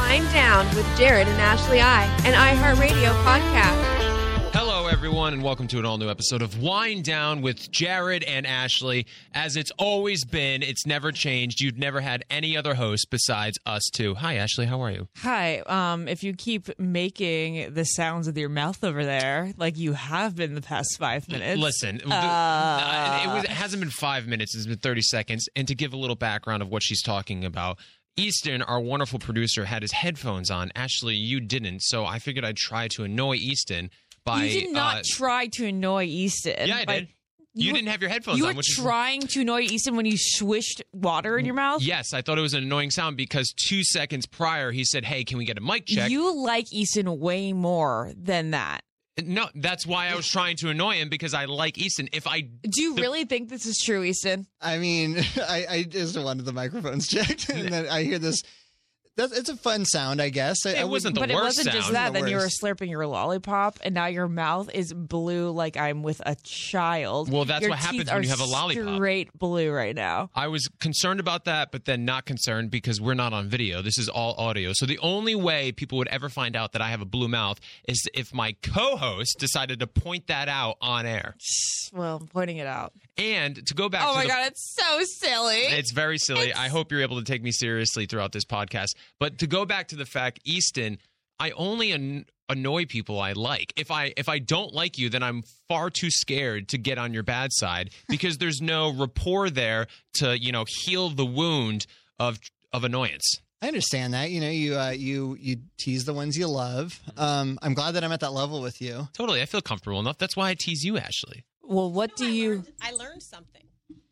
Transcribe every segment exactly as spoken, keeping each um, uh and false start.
Wind Down with Jared and Ashley I, an iHeartRadio podcast. Hello, everyone, and welcome to an all-new episode of Wind Down with Jared and Ashley. As it's always been, it's never changed. You've never had any other host besides us two. Hi, Ashley. How are you? Hi. Um, if you keep making the sounds with your mouth over there, like you have been the past five minutes. Listen, uh, it, was, it hasn't been five minutes. It's been thirty seconds. And to give a little background of what she's talking about, Easton, our wonderful producer, had his headphones on. Ashley, you didn't, so I figured I'd try to annoy Easton. By, you did not uh, try to annoy Easton. Yeah, I by, did. You, you were, didn't have your headphones you on. You were which trying is... to annoy Easton when you swished water in your mouth? Yes, I thought it was an annoying sound because two seconds prior he said, hey, can we get a mic check? You like Easton way more than that. No, that's why I was trying to annoy him, because I like Easton. If I Do you the... really think this is true, Easton? I mean, I, I just wanted the microphones checked, and then I hear this. That's, it's a fun sound, I guess. I, it I wasn't the but worst it wasn't sound. just that. The then you were worst. slurping your lollipop, and now your mouth is blue like I'm with a child. Well, that's your what happens teeth when you are have a lollipop. Straight blue right now. I was concerned about that, but then not concerned because we're not on video. This is all audio. So the only way people would ever find out that I have a blue mouth is if my co-host decided to point that out on air. Well, I'm pointing it out. And to go back oh to my the, God, it's so silly. It's very silly. It's... I hope you're able to take me seriously throughout this podcast. But to go back to the fact, Easton, I only an- annoy people I like. If I if I don't like you, then I'm far too scared to get on your bad side because there's no rapport there to, you know, heal the wound of of annoyance. I understand that. You know, you uh, you you tease the ones you love. Um, I'm glad that I'm at that level with you. Totally. I feel comfortable enough. That's why I tease you, Ashley. Well, what do I you... Learned, I learned something.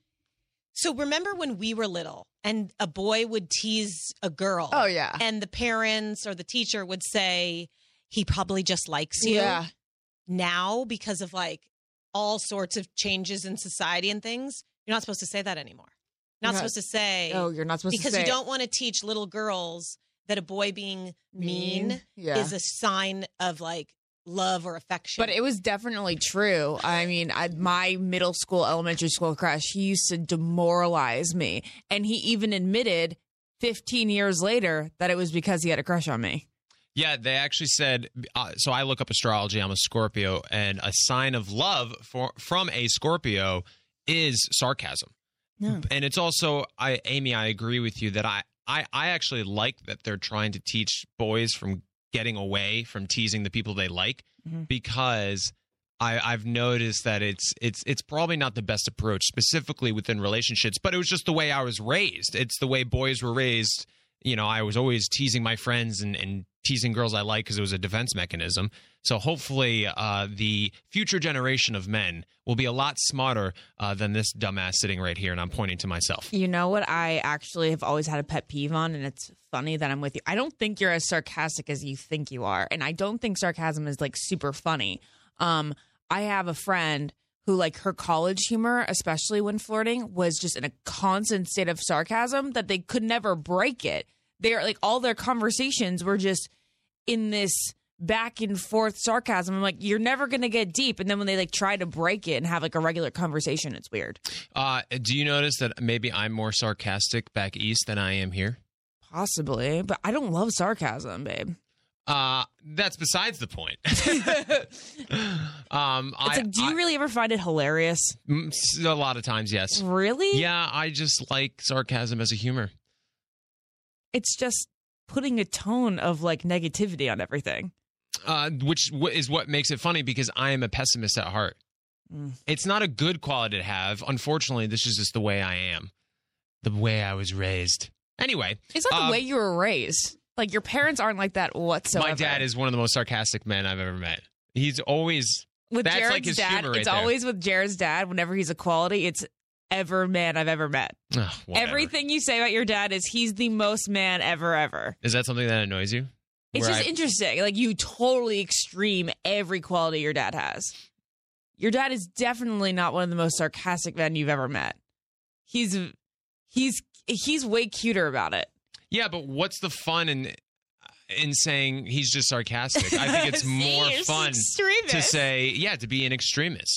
So remember when we were little and a boy would tease a girl? Oh, yeah. And the parents or the teacher would say, he probably just likes you. Yeah. Now, because of like all sorts of changes in society and things, you're not supposed to say that anymore. You're not, You're not supposed to say. Oh, you're not supposed because to say. Because you don't want to teach little girls that a boy being mean, mean? Yeah. is a sign of like love or affection. But it was definitely true. I mean, I, my middle school, elementary school crush, he used to demoralize me. And he even admitted fifteen years later that it was because he had a crush on me. Yeah, they actually said, uh, so I look up astrology, I'm a Scorpio, and a sign of love for, from a Scorpio is sarcasm. Yeah. And it's also, I, Amy, I agree with you that I, I, I actually like that they're trying to teach boys from getting away from teasing the people they like, mm-hmm. because I, I've noticed that it's it's it's probably not the best approach, specifically within relationships, but it was just the way I was raised. It's the way boys were raised. You know, I was always teasing my friends and, and teasing girls I like because it was a defense mechanism. So hopefully uh, the future generation of men will be a lot smarter uh, than this dumbass sitting right here, and I'm pointing to myself. You know what I actually have always had a pet peeve on, and it's funny that I'm with you. I don't think you're as sarcastic as you think you are, and I don't think sarcasm is, like, super funny. Um, I have a friend who, like, her college humor, especially when flirting, was just in a constant state of sarcasm that they could never break it. They're, like, all their conversations were just in this back and forth sarcasm. I'm like, you're never going to get deep. And then when they like try to break it and have like a regular conversation, it's weird. Uh, do you notice that maybe I'm more sarcastic back east than I am here? Possibly, but I don't love sarcasm, babe. Uh, that's besides the point. um, it's I, like, do you I, really ever find it hilarious? A lot of times, yes. Really? Yeah, I just like sarcasm as a humor. It's just putting a tone of like negativity on everything. Uh, which is what makes it funny because I am a pessimist at heart. Mm. It's not a good quality to have. Unfortunately, this is just the way I am. The way I was raised. Anyway. It's not the um, way you were raised. Like, your parents aren't like that whatsoever. My dad is one of the most sarcastic men I've ever met. He's always... With that's Jared's like his dad, humor right it's there. always with Jared's dad. Whenever he's a quality, it's ever man I've ever met. Ugh, Everything you say about your dad is he's the most man ever, ever. Is that something that annoys you? It's Where just I... interesting. Like, you totally extreme every quality your dad has. Your dad is definitely not one of the most sarcastic men you've ever met. He's he's he's way cuter about it. Yeah, but what's the fun in in saying he's just sarcastic? I think it's See, more you're fun extremist. to say, yeah, to be an extremist.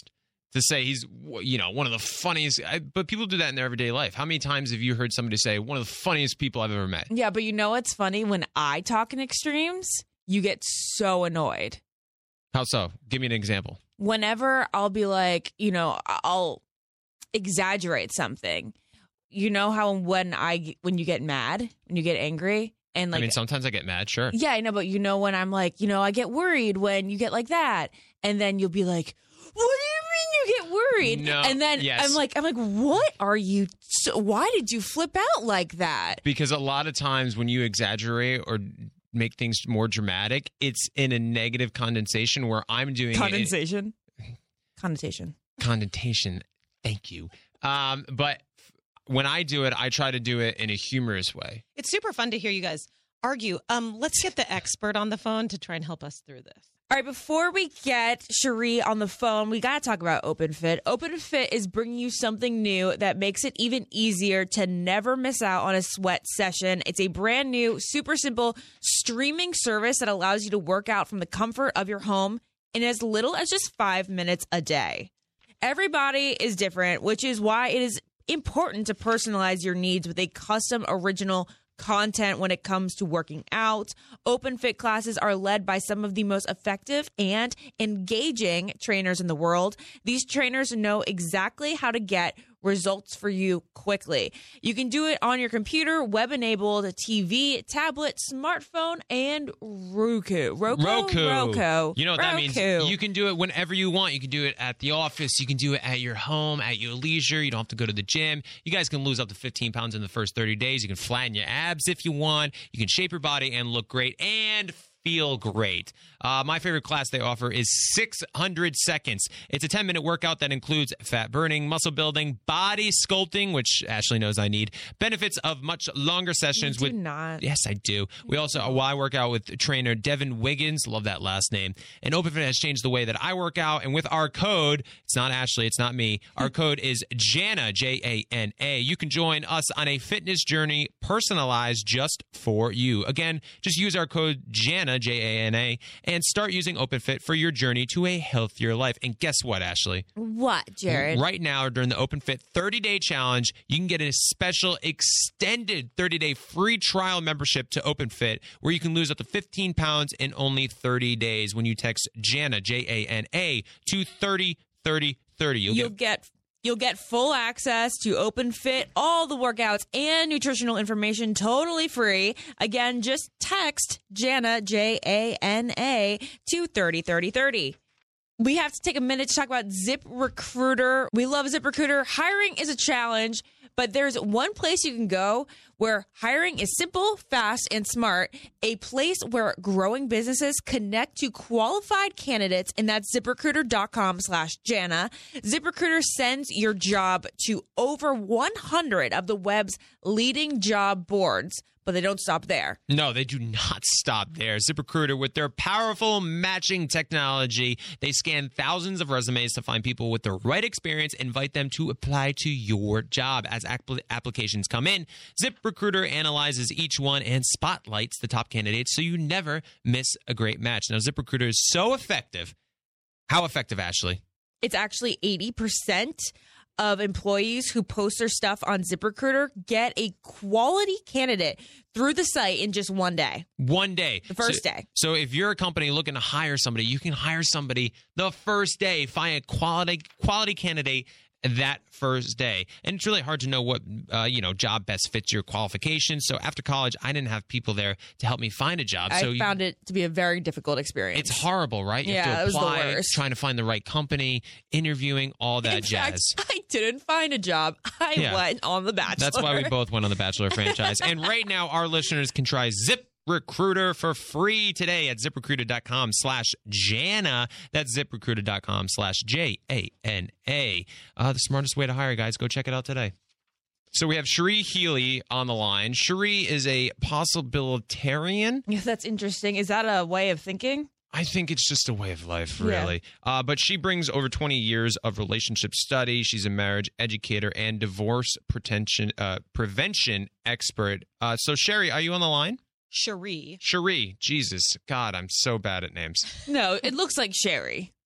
to say he's, you know, one of the funniest. I, but people do that in their everyday life. How many times have you heard somebody say one of the funniest people I've ever met? Yeah, but you know what's funny? When I talk in extremes, you get so annoyed. How so? Give me an example. Whenever I'll be like, you know, I'll exaggerate something. You know how when I when you get mad, when you get angry, and like I mean, sometimes I get mad, sure. Yeah, I know, but you know when I'm like, you know, I get worried when you get like that, and then you'll be like, what do you mean you get worried? No, and then yes. I'm like, I'm like, what are you? So, why did you flip out like that? Because a lot of times when you exaggerate or make things more dramatic, it's in a negative condensation where I'm doing condensation, it, connotation, connotation. Thank you. Um, but when I do it, I try to do it in a humorous way. It's super fun to hear you guys argue. Um, let's get the expert on the phone to try and help us through this. All right, before we get Cherie on the phone, we got to talk about OpenFit. OpenFit is bringing you something new that makes it even easier to never miss out on a sweat session. It's a brand new, super simple streaming service that allows you to work out from the comfort of your home in as little as just five minutes a day. Everybody is different, which is why it is important to personalize your needs with a custom original content when it comes to working out. OpenFit classes are led by some of the most effective and engaging trainers in the world. These trainers know exactly how to get results for you quickly. You can do it on your computer, web-enabled T V, tablet, smartphone, and Roku. Roku? Roku. Roku. You know what Roku. that means? You can do it whenever you want. You can do it at the office. You can do it at your home, at your leisure. You don't have to go to the gym. You guys can lose up to fifteen pounds in the first thirty days. You can flatten your abs if you want. You can shape your body and look great and feel great. Uh, my favorite class they offer is six hundred seconds. It's a ten minute workout that includes fat burning, muscle building, body sculpting, which Ashley knows I need, benefits of much longer sessions. You do with not. Yes, I do. We also, well, I work out with trainer Devin Wiggins. Love that last name. And OpenFit has changed the way that I work out. And with our code, it's not Ashley, it's not me. Our code is Jana, J A N A. You can join us on a fitness journey personalized just for you. Again, just use our code Jana, J A N A, and start using OpenFit for your journey to a healthier life. And guess what, Ashley? What, Jared? Right now, during the OpenFit thirty day challenge, you can get a special extended thirty day free trial membership to OpenFit where you can lose up to fifteen pounds in only thirty days when you text Jana, J A N A, to thirty thirty thirty. You'll, You'll get... get You'll get full access to OpenFit, all the workouts, and nutritional information totally free. Again, just text Jana, J A N A, to thirty thirty thirty. We have to take a minute to talk about ZipRecruiter. We love ZipRecruiter. Hiring is a challenge, but there's one place you can go where hiring is simple, fast, and smart. A place where growing businesses connect to qualified candidates, and that's ZipRecruiter.com slash Jana. ZipRecruiter sends your job to over one hundred of the web's leading job boards. But they don't stop there. No, they do not stop there. ZipRecruiter, with their powerful matching technology, they scan thousands of resumes to find people with the right experience, invite them to apply to your job. As apl- applications come in, ZipRecruiter analyzes each one and spotlights the top candidates so you never miss a great match. Now, ZipRecruiter is so effective. How effective, Ashley? It's actually eighty percent of employees who post their stuff on ZipRecruiter get a quality candidate through the site in just one day. One day. The first so, day. So if you're a company looking to hire somebody, you can hire somebody the first day. Find a quality quality candidate that first day. And it's really hard to know what, uh, you know, job best fits your qualifications. So after college, I didn't have people there to help me find a job. I so found you, it to be a very difficult experience. It's horrible, right? You Yeah, have to it was the apply, worst. trying to find the right company, interviewing, all that In jazz. fact, I didn't find a job. I Yeah. went on The Bachelor. That's why we both went on the Bachelor franchise. And right now, our listeners can try Zip Recruiter for free today at ZipRecruiter.com slash Jana. That's ZipRecruiter.com slash J A N A. Uh, the smartest way to hire, guys. Go check it out today. So we have Cherie Healy on the line. Cherie is a possibilitarian. Yeah, that's interesting. Is that a way of thinking? I think it's just a way of life, Yeah. really. Uh, but she brings over twenty years of relationship study. She's a marriage educator and divorce pretension, uh, prevention expert. Uh, so, Sherry, are you on the line? Cherie. Cherie. Jesus. God, I'm so bad at names. No, it looks like Sherry.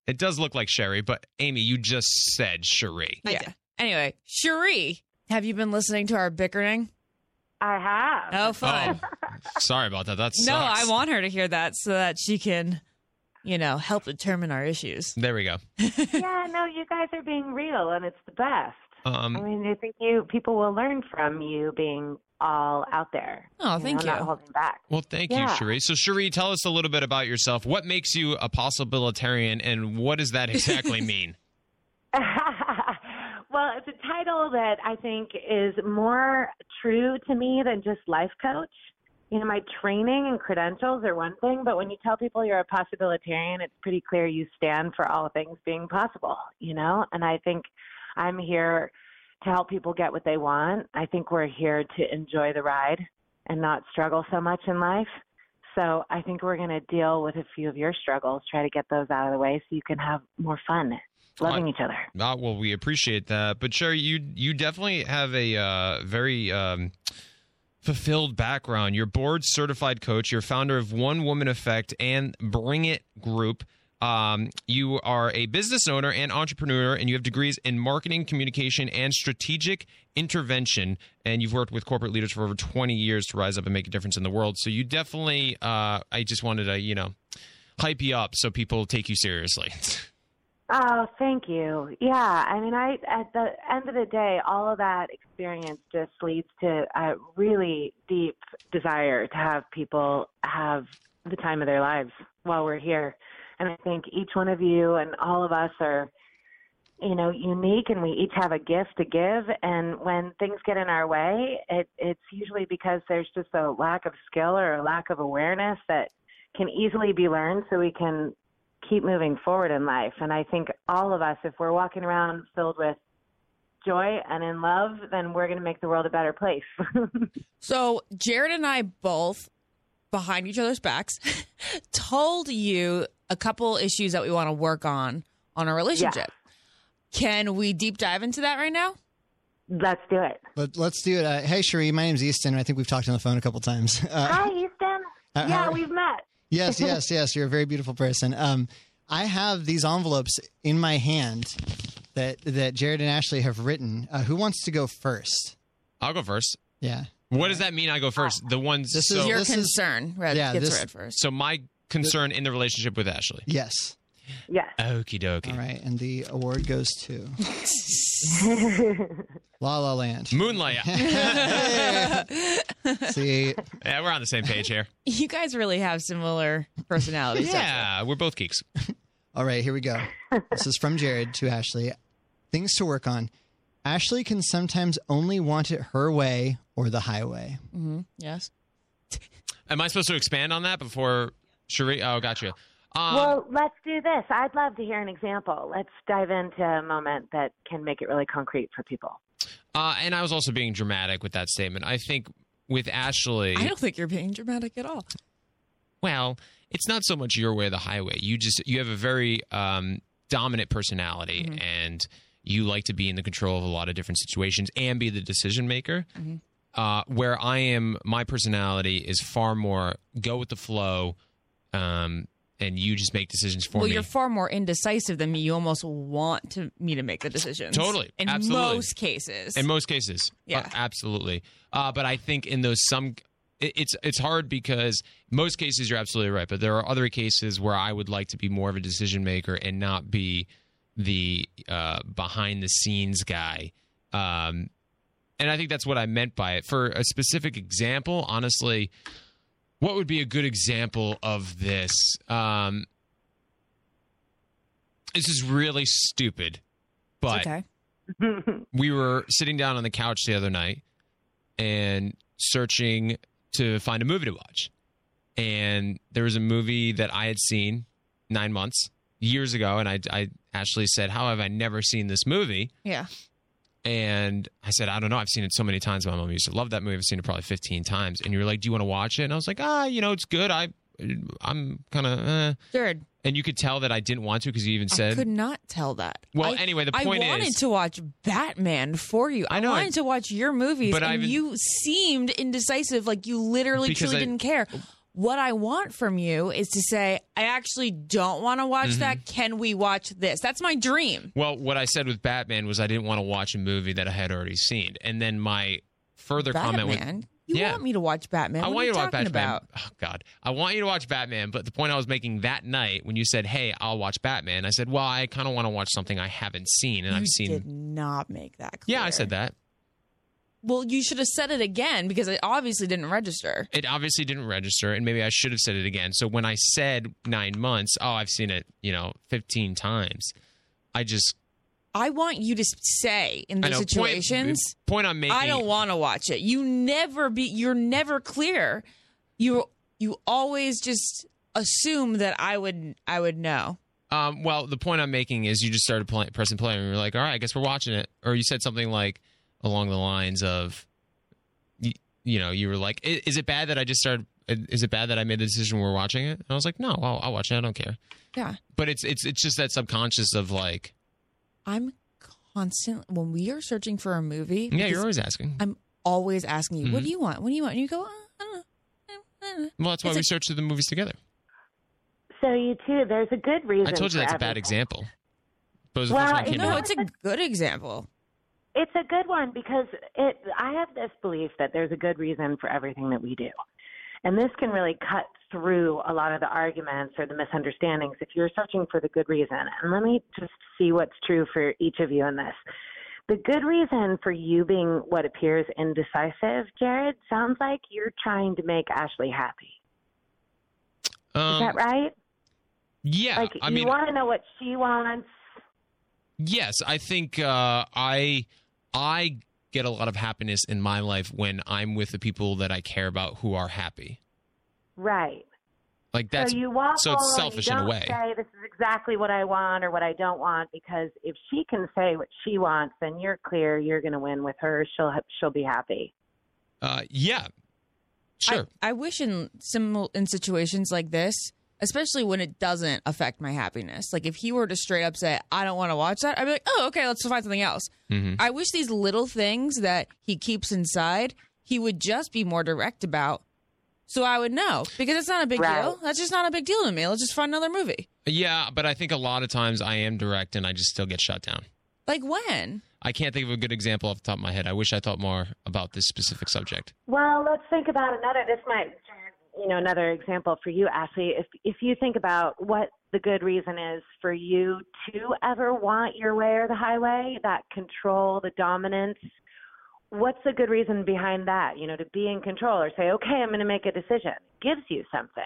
It does look like Sherry, but Amy, you just said Cherie. I Yeah. did. Anyway, Cherie, have you been listening to our bickering? I have. Oh, fun. Oh, sorry about that. That sucks. No, I want her to hear that so that she can, you know, help determine our issues. There we go. Yeah, no, you guys are being real, and it's the best. Um, I mean, I think you people will learn from you being all out there. Oh, thank know, you. Not holding back. well, thank Yeah. you, Cherie. So, Cherie, tell us a little bit about yourself. What makes you a possibilitarian, and what does that exactly mean? Well, it's a title that I think is more true to me than just life coach. You know, my training and credentials are one thing, but when you tell people you're a possibilitarian, it's pretty clear you stand for all things being possible, you know? And I think I'm here to help people get what they want. I think we're here to enjoy the ride and not struggle so much in life. So I think we're going to deal with a few of your struggles, try to get those out of the way so you can have more fun loving Uh, each other. Uh, well, we appreciate that. But, Sherry, you you definitely have a uh, very um, fulfilled background. You're board certified coach. You're founder of One Woman Effect and Bring It Group. Um, you are a business owner and entrepreneur, and you have degrees in marketing, communication, and strategic intervention. And you've worked with corporate leaders for over twenty years to rise up and make a difference in the world. So you definitely, uh, I just wanted to, you know, hype you up so people take you seriously. Oh, thank you. Yeah, I mean, I at the end of the day, all of that experience just leads to a really deep desire to have people have the time of their lives while we're here. And I think each one of you and all of us are, you know, unique, and we each have a gift to give. And when things get in our way, it, it's usually because there's just a lack of skill or a lack of awareness that can easily be learned so we can keep moving forward in life. And I think all of us, if we're walking around filled with joy and in love, then we're going to make the world a better place. So Jared and I both, behind each other's backs, told you a couple issues that we want to work on on our relationship. Can we deep dive into that right now? Let's do it. Let, let's do it. Uh, hey, Cherie, my name's Easton. I think we've talked on the phone a couple times. Uh, Hi, Easton. Uh, yeah, how- we've met. yes, yes, yes. You're a very beautiful person. Um, I have these envelopes in my hand that that Jared and Ashley have written. Uh, who wants to go first? I'll go first. Yeah. What does that mean? I go first. The ones. This so, is Your this is- concern read, yeah, gets this- read first. so my concern in the relationship with Ashley. Yes. Yes. Okie dokie. All right. And the award goes to La La Land. Moonlight. See, Yeah, we're on the same page here. You guys really have similar personalities. don't you? Yeah, we're both geeks. all right, here we go. This is from Jared to Ashley. Things to work on. Ashley can sometimes only want it her way or the highway. Mm-hmm. Yes. Am I supposed to expand on that before Cherie? Oh, gotcha. Um, Well, let's do this. I'd love to hear an example. Let's dive into a moment that can make it really concrete for people. uh, and I was also being dramatic with that statement. I think with Ashley, I don't think you're being dramatic at all. well, it's not so much your way or the highway. You just you have a very um, dominant personality, Mm-hmm. and you like to be in the control of a lot of different situations and be the decision maker. Mm-hmm. Uh, where I am, my personality is far more go with the flow, um, and you just make decisions for Well, me. you're far more indecisive than me. You almost want to me to make the decisions. Totally. In Absolutely. most cases. In most cases, Yeah. Uh, absolutely. Uh, but I think in those some, it, it's it's hard because most cases you're absolutely right. But there are other cases where I would like to be more of a decision maker and not be the uh, behind the scenes guy. Um, and I think that's what I meant by it. For a specific example, honestly, what would be a good example of this? Um, this is really stupid, but okay. we were sitting down on the couch the other night and searching to find a movie to watch. And there was a movie that I had seen nine months, years ago. And I, I Ashley said, how have I never seen this movie? Yeah. And I said, I don't know. I've seen it so many times. My mom used to love that movie. I've seen it probably fifteen times. And you were like, do you want to watch it? And I was like, ah, you know, it's good. I, I'm kind of, eh. Jared, And you could tell that I didn't want to because you even said, I could not tell that. Well, I- anyway, the point I wanted is- to watch Batman for you. I, I know, wanted to watch your movies, but and I've- you seemed indecisive, like you literally Because truly I- didn't care. What I want from you is to say, I actually don't want to watch Mm-hmm. that. Can we watch this? That's my dream. Well, what I said with Batman was I didn't want to watch a movie that I had already seen. And then my further comment was, Batman? You Yeah. want me to watch Batman? I What want are you you to watch talking Batman. about? Oh, God. I want you to watch Batman, but the point I was making that night when you said, hey, I'll watch Batman, I said, well, I kind of want to watch something I haven't seen. And You I've seen. did not make that clear. Yeah, I said that. Well, you should have said it again because it obviously didn't register. It obviously didn't register, and maybe I should have said it again. So when I said nine months, oh, I've seen it, you know, fifteen times. I just. I want you to say in I those know, situations, Point, point I'm making. I don't want to watch it. You never be. You're never clear. You you always just assume that I would I would know. Um, well, the point I'm making is you just started play, pressing play, and you're like, all right, I guess we're watching it. Or you said something like along the lines of, you, you know, you were like, is, is it bad that I just started? Is it bad that I made the decision we're watching it? And I was like, no, I'll, I'll watch it. I don't care. Yeah, But it's it's it's just that subconscious of like, I'm constant when we are searching for a movie. yeah, you're because always asking. I'm always asking you, what Mhm. do you want? What do you want? And you go, uh, I don't know. I don't know. Well, that's why It's we like- search through the movies together. So you too. There's a good reason. I told you for that's a bad everything. example. But it was the Well, first one that you came to No, mind. it's a good example. It's a good one because it. I have this belief that there's a good reason for everything that we do, and this can really cut through a lot of the arguments or the misunderstandings if you're searching for the good reason. And let me just see what's true for each of you in this. The good reason for you being what appears indecisive, Jared, sounds like you're trying to make Ashley happy. Is Um, that right? Yeah, Like I you mean, want to know what she wants. yes, I think uh, I I get a lot of happiness in my life when I'm with the people that I care about who are happy. Right. Like that's so you waffle so it's and selfish you in a don't way. say this is exactly what I want or what I don't want, because if she can say what she wants, then you're clear. You're going to win with her. She'll ha- she'll be happy. Uh, yeah, sure. I, I wish in simil- in situations like this, especially when it doesn't affect my happiness. Like if he were to straight up say, I don't want to watch that, I'd be like, oh, okay, let's find something else. Mhm. I wish these little things that he keeps inside, he would just be more direct about. So I would know, because it's not a big Right. deal. That's just not a big deal to me. Let's just find another movie. Yeah, but I think a lot of times I am direct and I just still get shut down. Like when? I can't think of a good example off the top of my head. I wish I thought more about this specific subject. Well, let's think about another. This might, you know, another example for you, Ashley. If if you think about what the good reason is for you to ever want your way or the highway, that control, the dominance. What's the good reason behind that? You know, to be in control or say, okay, I'm going to make a decision. It gives you something.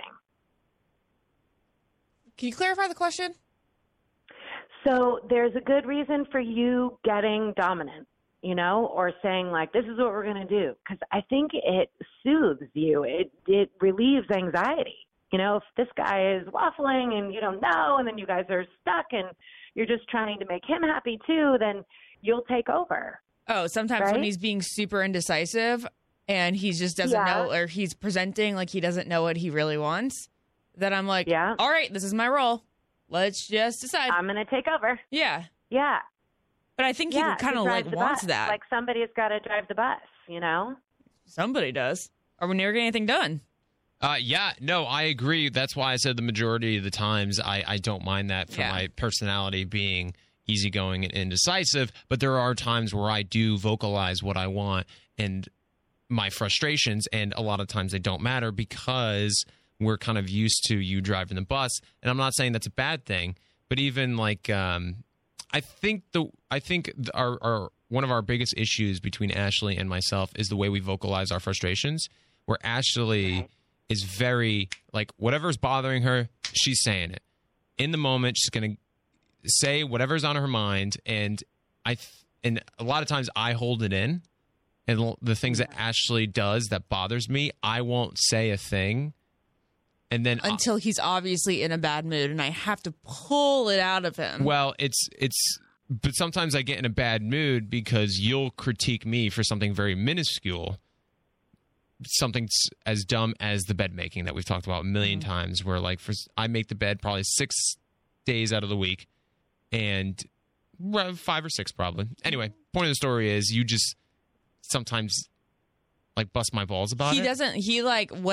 Can you clarify the question? So there's a good reason for you getting dominant, you know, or saying like, this is what we're going to do. Because I think it soothes you. It it relieves anxiety. You know, if this guy is waffling and you don't know, and then you guys are stuck and you're just trying to make him happy too, then you'll take over. Oh, sometimes when Right? he's being super indecisive and he just doesn't Yeah. know, or he's presenting like he doesn't know what he really wants, then I'm like, Yeah. all right, this is my role. Let's just decide. I'm going to take over. yeah. Yeah. But I think Yeah. he kind to of drive like the wants bus. that. Like somebody's got to drive the bus, you know? Somebody does. Or we never get anything done. Uh, yeah, no, I agree. That's why I said the majority of the times I, I don't mind that for Yeah. my personality being easygoing and indecisive. But there are times where I do vocalize what I want and my frustrations, and a lot of times they don't matter because we're kind of used to you driving the bus. And I'm not saying that's a bad thing, but even like um, I think the I think our, our one of our biggest issues between Ashley and myself is the way we vocalize our frustrations. Where Ashley is very like whatever's bothering her, she's saying it in the moment. She's gonna say whatever's on her mind, and I th- and a lot of times I hold it in, and l- the things that Ashley does that bothers me, I won't say a thing, and then I- Until he's obviously in a bad mood and I have to pull it out of him. well, it's it's. But sometimes I get in a bad mood because you'll critique me for something very minuscule. Something s- as dumb as the bed making that we've talked about a 1000000 Mm-hmm. times, where like for I make the bed probably six days out of the week, and well, five or six probably. Anyway, point of the story is you just sometimes like bust my balls about he it. doesn't, he like, when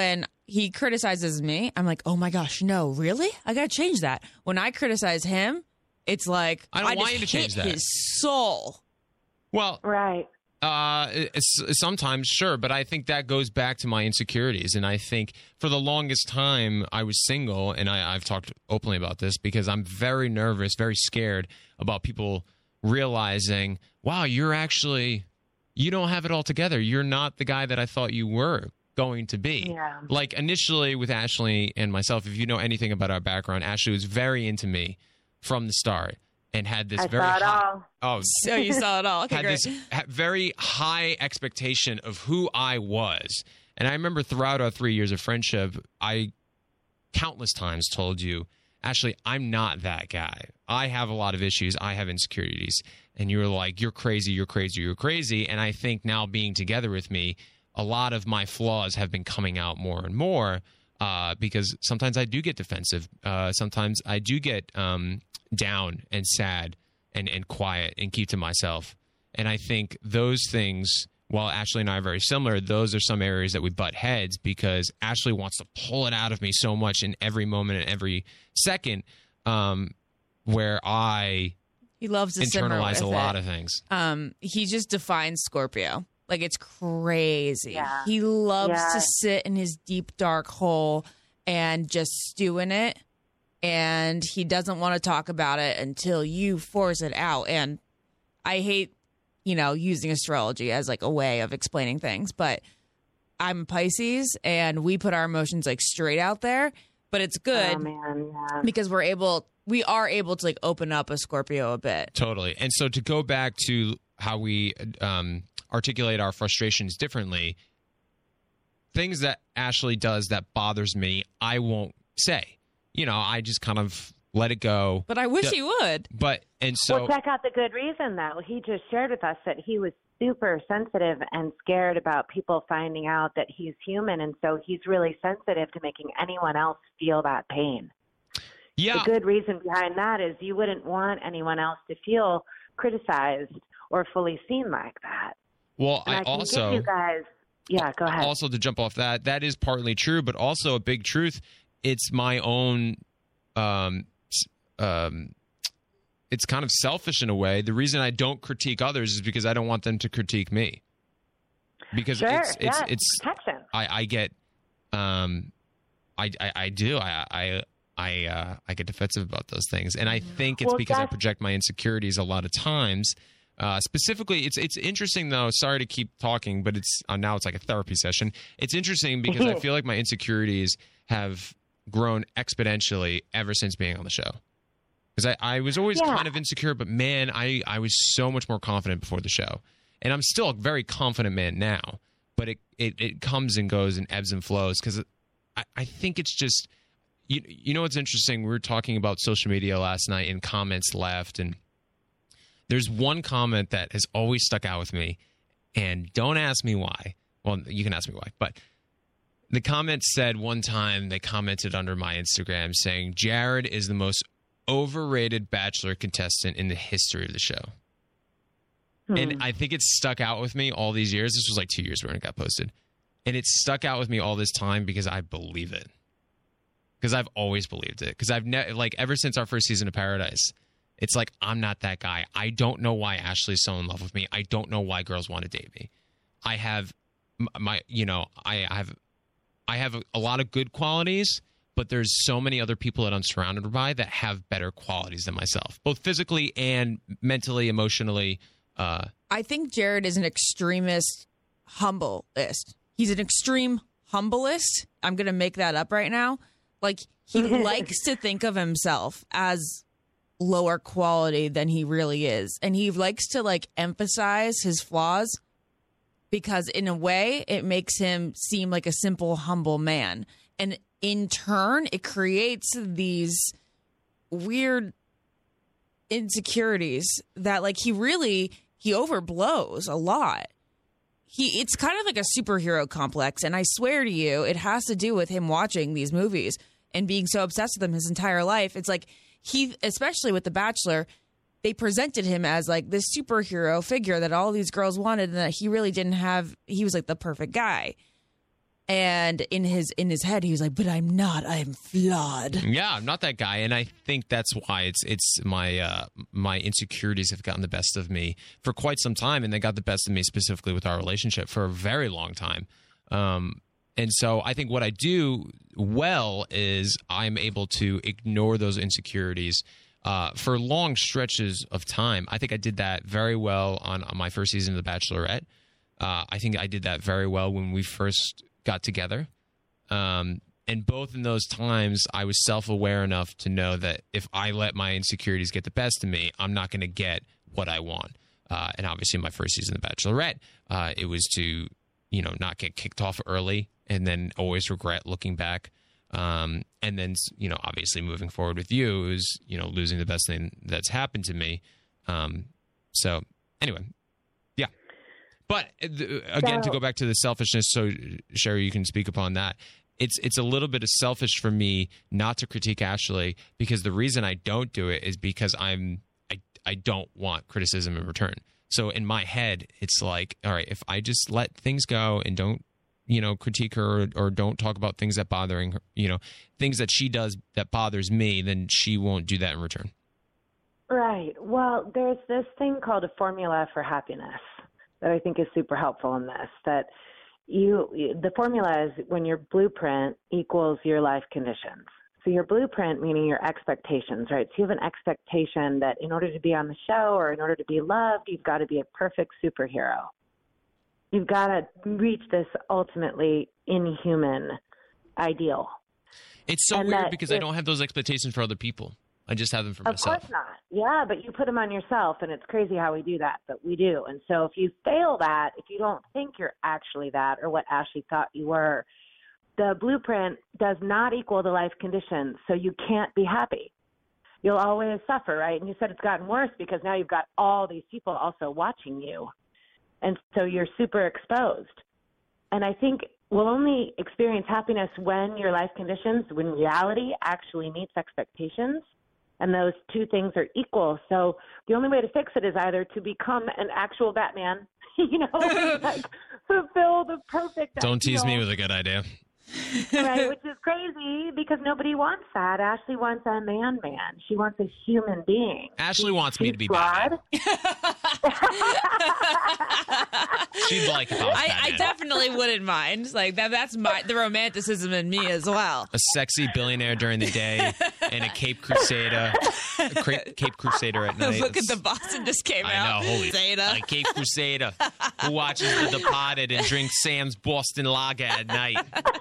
he criticizes me. I'm like, oh my gosh, no, really? I got to change that. When I criticize him, it's like, I don't I want just you to change hit that. his soul. Well, Right. Uh, it's, sometimes, sure, but I think that goes back to my insecurities. And I think for the longest time I was single, and I, I've talked openly about this because I'm very nervous, very scared about people realizing, wow, you're actually, you don't have it all together. You're not the guy that I thought you were going to be. Yeah. Like initially with Ashley and myself, if you know anything about our background, Ashley was very into me from the start. And had this I very saw it high, all. oh, So you saw it all. Okay, had great. this ha- very high expectation of who I was. And I remember throughout our three years of friendship, I countless times told you, Ashley, I'm not that guy. I have a lot of issues. I have insecurities. And you were like, you're crazy, you're crazy, you're crazy. And I think now being together with me, a lot of my flaws have been coming out more and more uh, because sometimes I do get defensive. Uh, sometimes I do get um, down and sad and, and quiet and keep to myself. And I think those things, while Ashley and I are very similar, those are some areas that we butt heads because Ashley wants to pull it out of me so much in every moment and every second, um, where I He loves to simmer internalize with a lot it. of things. Um, he just defines Scorpio. Like, it's crazy. Yeah. He loves Yeah. to sit in his deep, dark hole and just stew in it. And he doesn't want to talk about it until you force it out. And I hate, you know, using astrology as like a way of explaining things, but I'm a Pisces and we put our emotions like straight out there, but it's good Oh, man. Yeah. because we're able, we are able to like open up a Scorpio a bit. Totally. And so to go back to how we um, articulate our frustrations differently, things that Ashley does that bothers me, I won't say. You know, I just kind of let it go. But I wish Yeah. he would. But, and so, well, check out the good reason, though. He just shared with us that he was super sensitive and scared about people finding out that he's human. And so he's really sensitive to making anyone else feel that pain. yeah. The good reason behind that is you wouldn't want anyone else to feel criticized or fully seen like that. Well, And I, I can also, give you guys, yeah, go ahead. also to jump off that, that is partly true, but also a big truth. It's my own, um, s- um, it's kind of selfish in a way. The reason I don't critique others is because I don't want them to critique me. Because sure, it's, it's, yeah, it's, protection. I, I get, um, I, I, I do, I, I, I, uh, I get defensive about those things. And I think it's Well, because I that's- project my insecurities a lot of times. Uh, specifically, it's it's interesting though. Sorry to keep talking, but it's uh, now it's like a therapy session. It's interesting because I feel like my insecurities have grown exponentially ever since being on the show. Because I, I was always Yeah. kind of insecure, but man, I, I was so much more confident before the show, and I'm still a very confident man now. But it it, it comes and goes and ebbs and flows because I, I think it's just you you know what's interesting. We were talking about social media last night and comments left and. There's one comment that has always stuck out with me, and don't ask me why. Well, you can ask me why, but the comment said one time they commented under my Instagram saying, Jared is the most overrated Bachelor contestant in the history of the show. Hmm. And I think it's stuck out with me all these years. This was like two years when it got posted. And it's stuck out with me all this time because I believe it. Because I've always believed it. Because I've ne- like ever since our first season of Paradise, it's like, I'm not that guy. I don't know why Ashley's so in love with me. I don't know why girls want to date me. I have my, you know, I have, I have a, a lot of good qualities, but there's so many other people that I'm surrounded by that have better qualities than myself, both physically and mentally, emotionally. Uh, I think Jared is an extremist humbleist. He's an extreme humbleist. I'm going to make that up right now. Like, he likes to think of himself as lower quality than he really is. And he likes to like emphasize his flaws because in a way it makes him seem like a simple, humble man. And in turn, it creates these weird insecurities that like he really, he overblows a lot. He, it's kind of like a superhero complex. And I swear to you, it has to do with him watching these movies and being so obsessed with them his entire life. It's like, he, especially with The Bachelor, they presented him as like this superhero figure that all these girls wanted and that he really didn't have. He was like the perfect guy. And in his in his head, he was like, "But I'm not. I'm flawed." Yeah, I'm not that guy, and I think that's why it's it's my uh, my insecurities have gotten the best of me for quite some time, and they got the best of me specifically with our relationship for a very long time. Um, and so I think what I do well is I'm able to ignore those insecurities uh, for long stretches of time. I think I did that very well on, on my first season of The Bachelorette. Uh, I think I did that very well when we first got together. Um, and both in those times, I was self-aware enough to know that if I let my insecurities get the best of me, I'm not going to get what I want. Uh, and obviously, in my first season of The Bachelorette, uh, it was to, you know, not get kicked off early and then always regret looking back. Um, and then, you know, obviously moving forward with you is, you know, losing the best thing that's happened to me. Um, so anyway, yeah. But again, to go back to the selfishness, so Sherry, you can speak upon that. It's it's a little bit of selfish for me not to critique Ashley, because the reason I don't do it is because I'm I I don't want criticism in return. So in my head, it's like, all right, if I just let things go and don't, you know, critique her or, or don't talk about things that bothering her, you know, things that she does that bothers me, then she won't do that in return. Right. Well, there's this thing called a formula for happiness that I think is super helpful in this, that you, the formula is when your blueprint equals your life conditions. So your blueprint, meaning your expectations, right? So you have an expectation that in order to be on the show or in order to be loved, you've got to be a perfect superhero. You've got to reach this ultimately inhuman ideal. It's so And weird that because if- I don't have those expectations for other people. I just have them for Of myself. course not. Yeah, but you put them on yourself, and it's crazy how we do that, but we do. And so if you fail that, if you don't think you're actually that or what Ashley thought you were, the blueprint does not equal the life conditions, so you can't be happy. You'll always suffer, right? And you said it's gotten worse because now you've got all these people also watching you, and so you're super exposed. And I think we'll only experience happiness when your life conditions, when reality actually meets expectations. And those two things are equal. So the only way to fix it is either to become an actual Batman, you know, like fulfill the perfect Don't tease ideal, me with a good idea. right? Which is crazy because nobody wants that. Ashley wants a man man. She wants a human being. Ashley wants me She's to be flawed. She'd like if I was I, I Batman. definitely wouldn't mind. Like that. That's my the romanticism in me as well. A sexy billionaire during the day and a Cape Crusader, a cra- Cape Crusader at night. Look at the Boston just came I out. know, holy Zeta. a Cape Crusader who watches The Departed and drinks Sam's Boston Lager at night.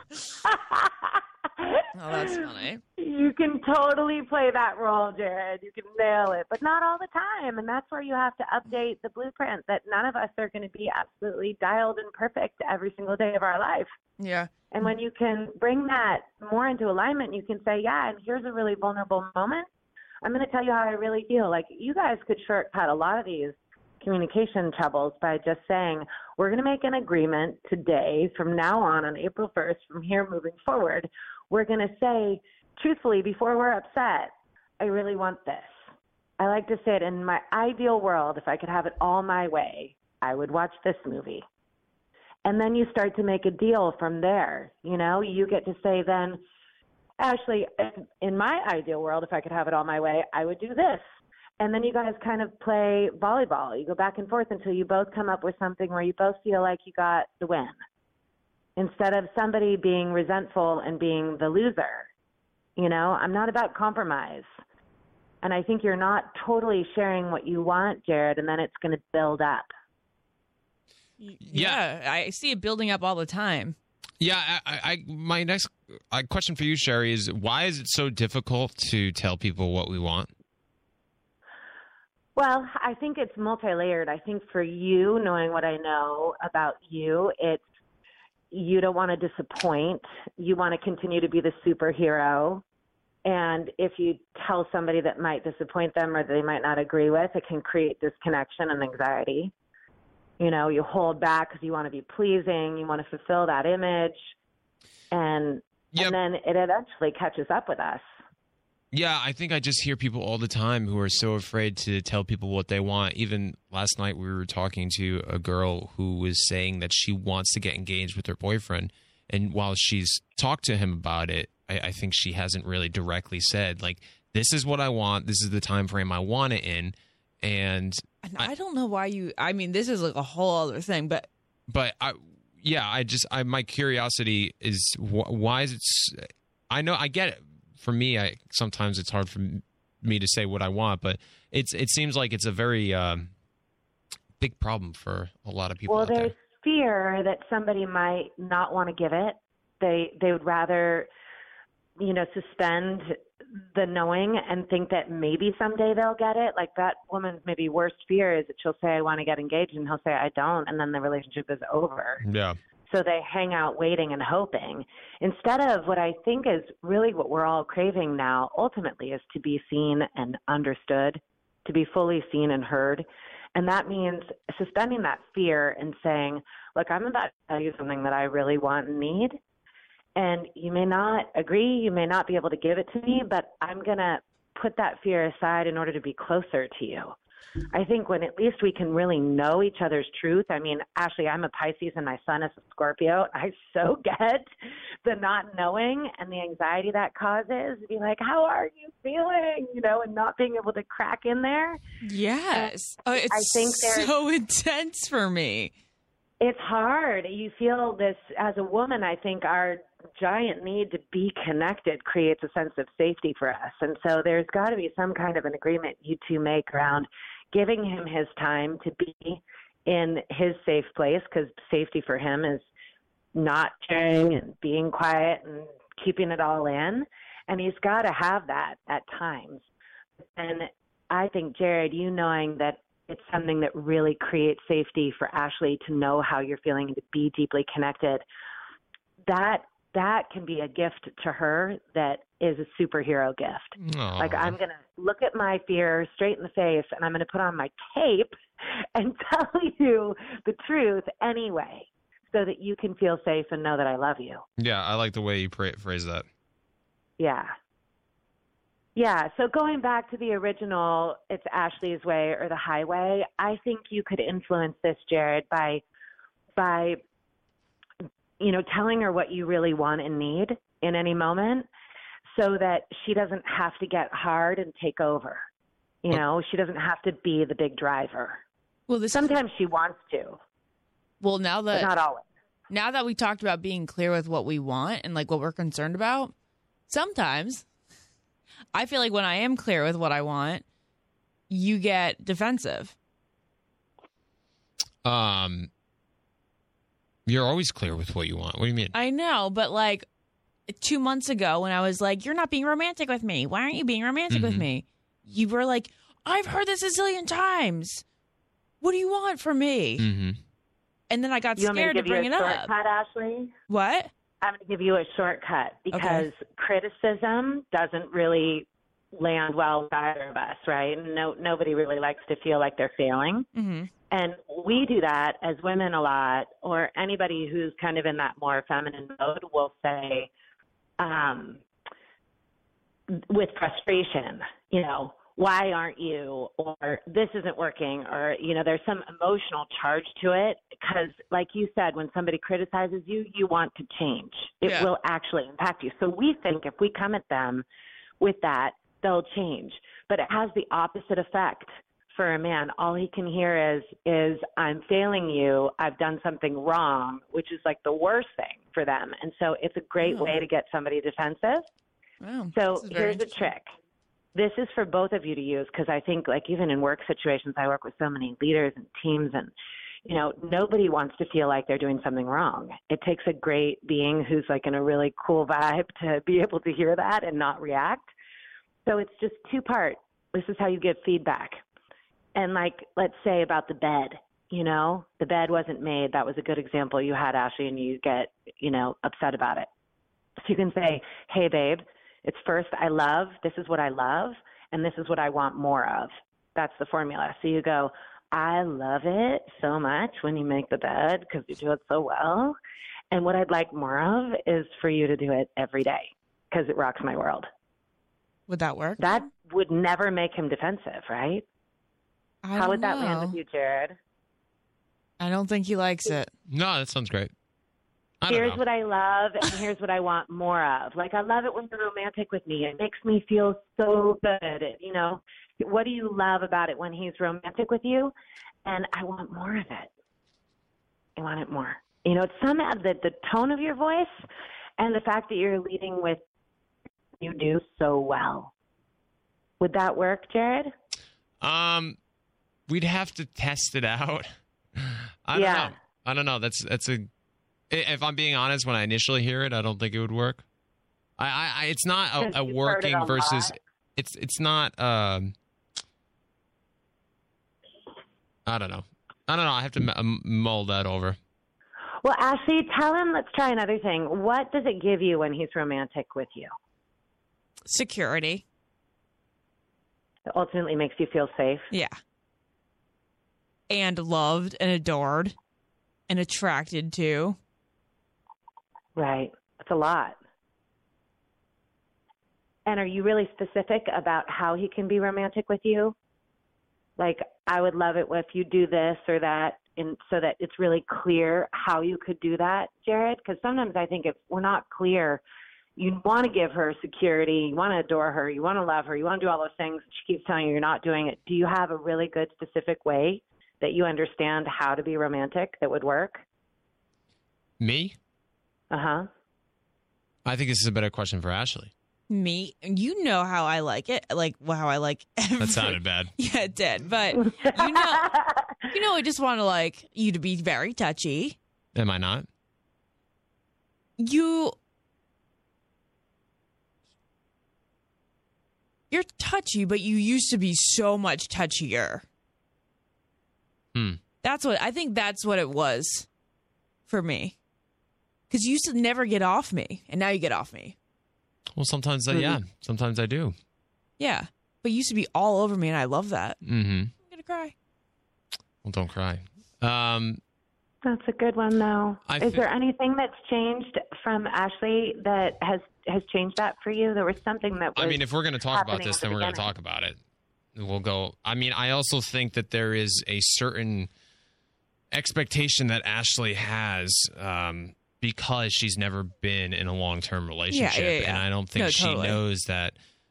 Oh, that's funny. You can totally play that role, Jared. You can nail it, but not all the time. And that's where you have to update the blueprint that none of us are going to be absolutely dialed and perfect every single day of our life. Yeah. And when you can bring that more into alignment, you can say, yeah, and here's a really vulnerable moment. I'm going to tell you how I really feel. Like you guys could shortcut a lot of these communication troubles by just saying, we're going to make an agreement today from now on, on April first, from here moving forward. We're going to say, truthfully, before we're upset, I really want this. I like to say it in my ideal world, if I could have it all my way, I would watch this movie. And then you start to make a deal from there. You know, you get to say then, Ashley, in my ideal world, if I could have it all my way, I would do this. And then you guys kind of play volleyball. You go back and forth until you both come up with something where you both feel like you got the win, instead of somebody being resentful and being the loser. You know, I'm not about compromise. And I think you're not totally sharing what you want, Jared, and then it's going to build up. Yeah. I see it building up all the time. Yeah, I, I my next uh, question for you, Sherry, is why is it so difficult to tell people what we want? Well, I think it's multi-layered. I think for you, knowing what I know about you, it's you don't want to disappoint. You want to continue to be the superhero. And if you tell somebody that might disappoint them or they might not agree with, it can create disconnection and anxiety. You know, you hold back because you want to be pleasing. You want to fulfill that image. And, Yep. and then it eventually catches up with us. Yeah, I think I just hear people all the time who are so afraid to tell people what they want. Even last night we were talking to a girl who was saying that she wants to get engaged with her boyfriend, and while she's talked to him about it, I, I think she hasn't really directly said, like, this is what I want. This is the time frame I want it in. And And I, I don't know why you, I mean, this is like a whole other thing, but. But I, yeah, I just, I, my curiosity is wh- why is it, s- I know, I get it. For me, I sometimes it's hard for me to say what I want, but it's, it seems like it's a very um, big problem for a lot of people Well, out there. there's fear that somebody might not want to give it. They they would rather, you know, suspend the knowing and think that maybe someday they'll get it. Like that woman's maybe worst fear is that she'll say, I want to get engaged, and he'll say, I don't, and then the relationship is over. Yeah. So they hang out waiting and hoping. Instead of what I think is really what we're all craving now, ultimately, is to be seen and understood, to be fully seen and heard. And that means suspending that fear and saying, look, I'm about to tell you something that I really want and need. And you may not agree, you may not be able to give it to me, but I'm going to put that fear aside in order to be closer to you. I think when at least we can really know each other's truth. I mean, Ashley, I'm a Pisces and my son is a Scorpio. I so get the not knowing and the anxiety that causes. Be like, how are you feeling? You know, and not being able to crack in there. Yes. Oh, it's I think there's- so intense for me. It's hard. You feel this as a woman. I think our giant need to be connected creates a sense of safety for us. And so there's got to be some kind of an agreement you two make around giving him his time to be in his safe place, because safety for him is not sharing and being quiet and keeping it all in. And he's got to have that at times. And I think, Jared, you knowing that it's something that really creates safety for Ashley to know how you're feeling and to be deeply connected, that that can be a gift to her that is a superhero gift. Aww. Like, I'm going to look at my fear straight in the face, and I'm going to put on my tape and tell you the truth anyway, so that you can feel safe and know that I love you. Yeah, I like the way you pra- phrase that. Yeah. Yeah, so going back to the original, it's Ashley's way or the highway, I think you could influence this, Jared, by by you know, telling her what you really want and need in any moment, so that she doesn't have to get hard and take over. You know, she doesn't have to be the big driver. Well, this Sometimes she wants to, well now but that not always. now that we talked about being clear with what we want and like what we're concerned about, sometimes I feel like when I am clear with what I want, you get defensive. Um, you're always clear with what you want. What do you mean? I know, but like two months ago when I was like, you're not being romantic with me. Why aren't you being romantic Mm-hmm. with me? You were like, I've heard this a zillion times. What do you want from me? Mm-hmm. And then I got You want me to scared to, give you bring a it up. shortcut, Ashley? What? I'm going to give you a shortcut, because criticism doesn't really land well with either of us, right? No, nobody really likes to feel like they're failing. Mm-hmm. And we do that as women a lot, or anybody who's kind of in that more feminine mode will say, um, with frustration, you know, why aren't you, or this isn't working, or, you know, there's some emotional charge to it, because like you said, when somebody criticizes you, you want to change. It Yeah. will actually impact you. So we think if we come at them with that, they'll change. But it has the opposite effect for a man. All he can hear is, is I'm failing you, I've done something wrong, which is like the worst thing for them. And so it's a great Oh. way to get somebody defensive. Wow, So this is very here's a interesting. trick. This is for both of you to use, because I think, like, even in work situations, I work with so many leaders and teams, and, you know, nobody wants to feel like they're doing something wrong. It takes a great being who's, like, in a really cool vibe to be able to hear that and not react. So it's just two-part. This is how you give feedback. And, like, let's say about the bed, you know, the bed wasn't made. That was a good example you had, Ashley, and you get, you know, upset about it. So you can say, hey, babe, it's first I love, this is what I love, and this is what I want more of. That's the formula. So you go, I love it so much when you make the bed because you do it so well. And what I'd like more of is for you to do it every day because it rocks my world. Would that work? That would never make him defensive, right? I How don't would that know. land with you, Jared? I don't think he likes it. No, that sounds great. I don't here's know. what I love and here's what I want more of. Like, I love it when you're romantic with me. It makes me feel so good. You know, what do you love about it when he's romantic with you? And I want more of it. I want it more. You know, it's some of the, the tone of your voice and the fact that you're leading with you do so well. Would that work, Jared? Um, we'd have to test it out. I don't Yeah. know. I don't know. That's that's a. If I'm being honest, when I initially hear it, I don't think it would work. I, I, I it's not Because a, a you've heard it working a versus. lot. It's it's not. Um, I don't know. I don't know. I have to m- mull that over. Well, Ashley, tell him, let's try another thing. What does it give you when he's romantic with you? Security. It ultimately makes you feel safe. Yeah. And loved and adored and attracted to. Right. That's a lot. And are you really specific about how he can be romantic with you? Like, I would love it if you do this or that, and so that it's really clear how you could do that, Jared? Because sometimes I think if we're not clear, you want to give her security, you want to adore her, you want to love her, you want to do all those things. She keeps telling you you're not doing it. Do you have a really good specific way that you understand how to be romantic that would work? Me? Uh-huh. I think this is a better question for Ashley. Me, you know how I like it, like well, how I like. Every, That sounded bad. Yeah, it did. But you know, you know, I just want to like you to be very touchy. Am I not? You, you're touchy, but you used to be so much touchier. Hmm. That's what I think. That's what it was for me. Because you used to never get off me, and now you get off me. Well, sometimes, I, Mm-hmm. yeah. Sometimes I do. Yeah, but you used to be all over me, and I love that. Mm-hmm. I'm gonna cry. Well, don't cry. Um, That's a good one, though. I Is thi- there anything that's changed from Ashley that has has changed that for you? There was something that was I mean, if we're going to talk about happening this, at the then we're going to beginning. talk about it. We'll go. I mean, I also think that there is a certain expectation that Ashley has um, because she's never been in a long-term relationship, yeah, yeah. and I don't think No, she totally. knows that.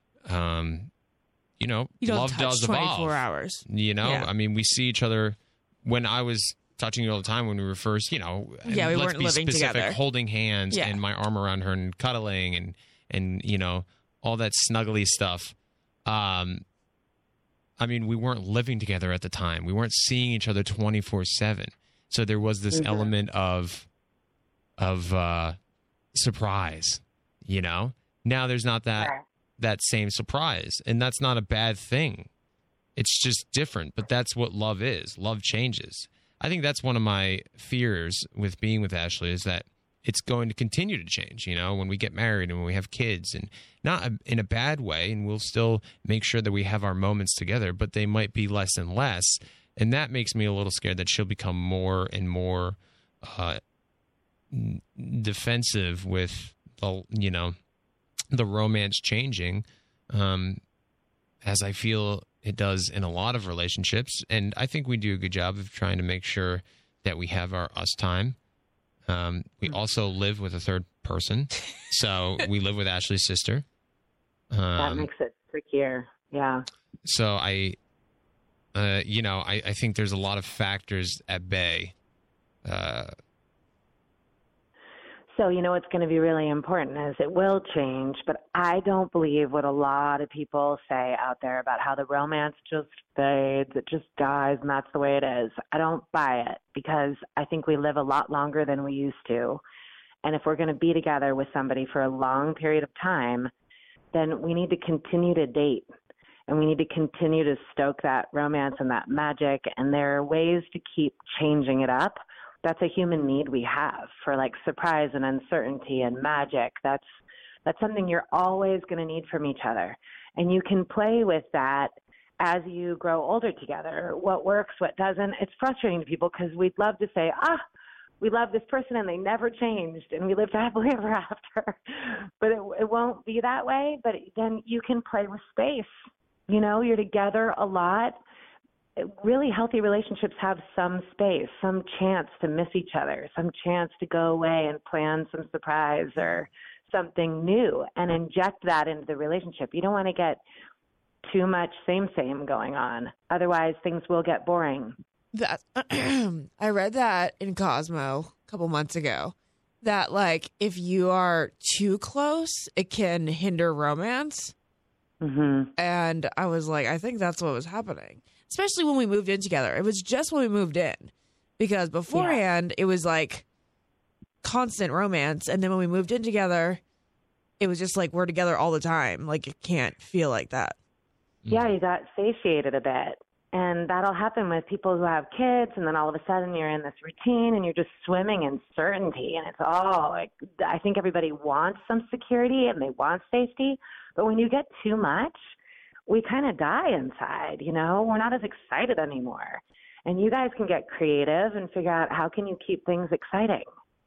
Um, you know, You don't love touch does twenty-four evolve. hours. You know, Yeah. I mean, we see each other. When I was touching you all the time, when we were first, you know, and Yeah, we let's weren't be living specific, together. holding hands Yeah. and my arm around her and cuddling and and you know all that snuggly stuff. Um, I mean, we weren't living together at the time. We weren't seeing each other twenty-four seven. So there was this Mhm. element of of uh, surprise, you know. Now there's not that Right. that same surprise, and that's not a bad thing. It's just different, but that's what love is. Love changes. I think that's one of my fears with being with Ashley is that it's going to continue to change, you know, when we get married and when we have kids, and not in a bad way, and we'll still make sure that we have our moments together, but they might be less and less. And that makes me a little scared that she'll become more and more uh, n- defensive with the, you know, the romance changing, um, as I feel it does in a lot of relationships. And I think we do a good job of trying to make sure that we have our us time. Um, we also live with a third person. So we live with Ashley's sister. That Um, makes it trickier. Yeah. so I, uh, you know, I, I think there's a lot of factors at bay. Uh, So, you know, what's going to be really important is it will change, but I don't believe what a lot of people say out there about how the romance just fades, it just dies, and that's the way it is. I don't buy it because I think we live a lot longer than we used to. And if we're going to be together with somebody for a long period of time, then we need to continue to date. And we need to continue to stoke that romance and that magic. And there are ways to keep changing it up. That's a human need we have for like surprise and uncertainty and magic. That's that's something you're always going to need from each other. And you can play with that as you grow older together. What works, what doesn't. It's frustrating to people because we'd love to say, ah, we love this person and they never changed and we lived happily ever after. But it, it won't be that way. But then you can play with space. You know, you're together a lot. really healthy relationships have some space, some chance to miss each other, some chance to go away and plan some surprise or something new and inject that into the relationship. You don't want to get too much same same going on. Otherwise, things will get boring. That I read that in Cosmo a couple months ago, that like if you are too close, it can hinder romance. Mm-hmm. And I was like, I think that's what was happening, especially when we moved in together. It was just when we moved in, because beforehand yeah. it was like constant romance, and then when we moved in together, it was just like we're together all the time. Like it can't feel like that. Yeah, you got satiated a bit. And that'll happen with people who have kids, and then all of a sudden you're in this routine and you're just swimming in certainty. And it's all like, I think everybody wants some security and they want safety. But when you get too much, we kind of die inside, you know? We're not as excited anymore. And you guys can get creative and figure out how can you keep things exciting.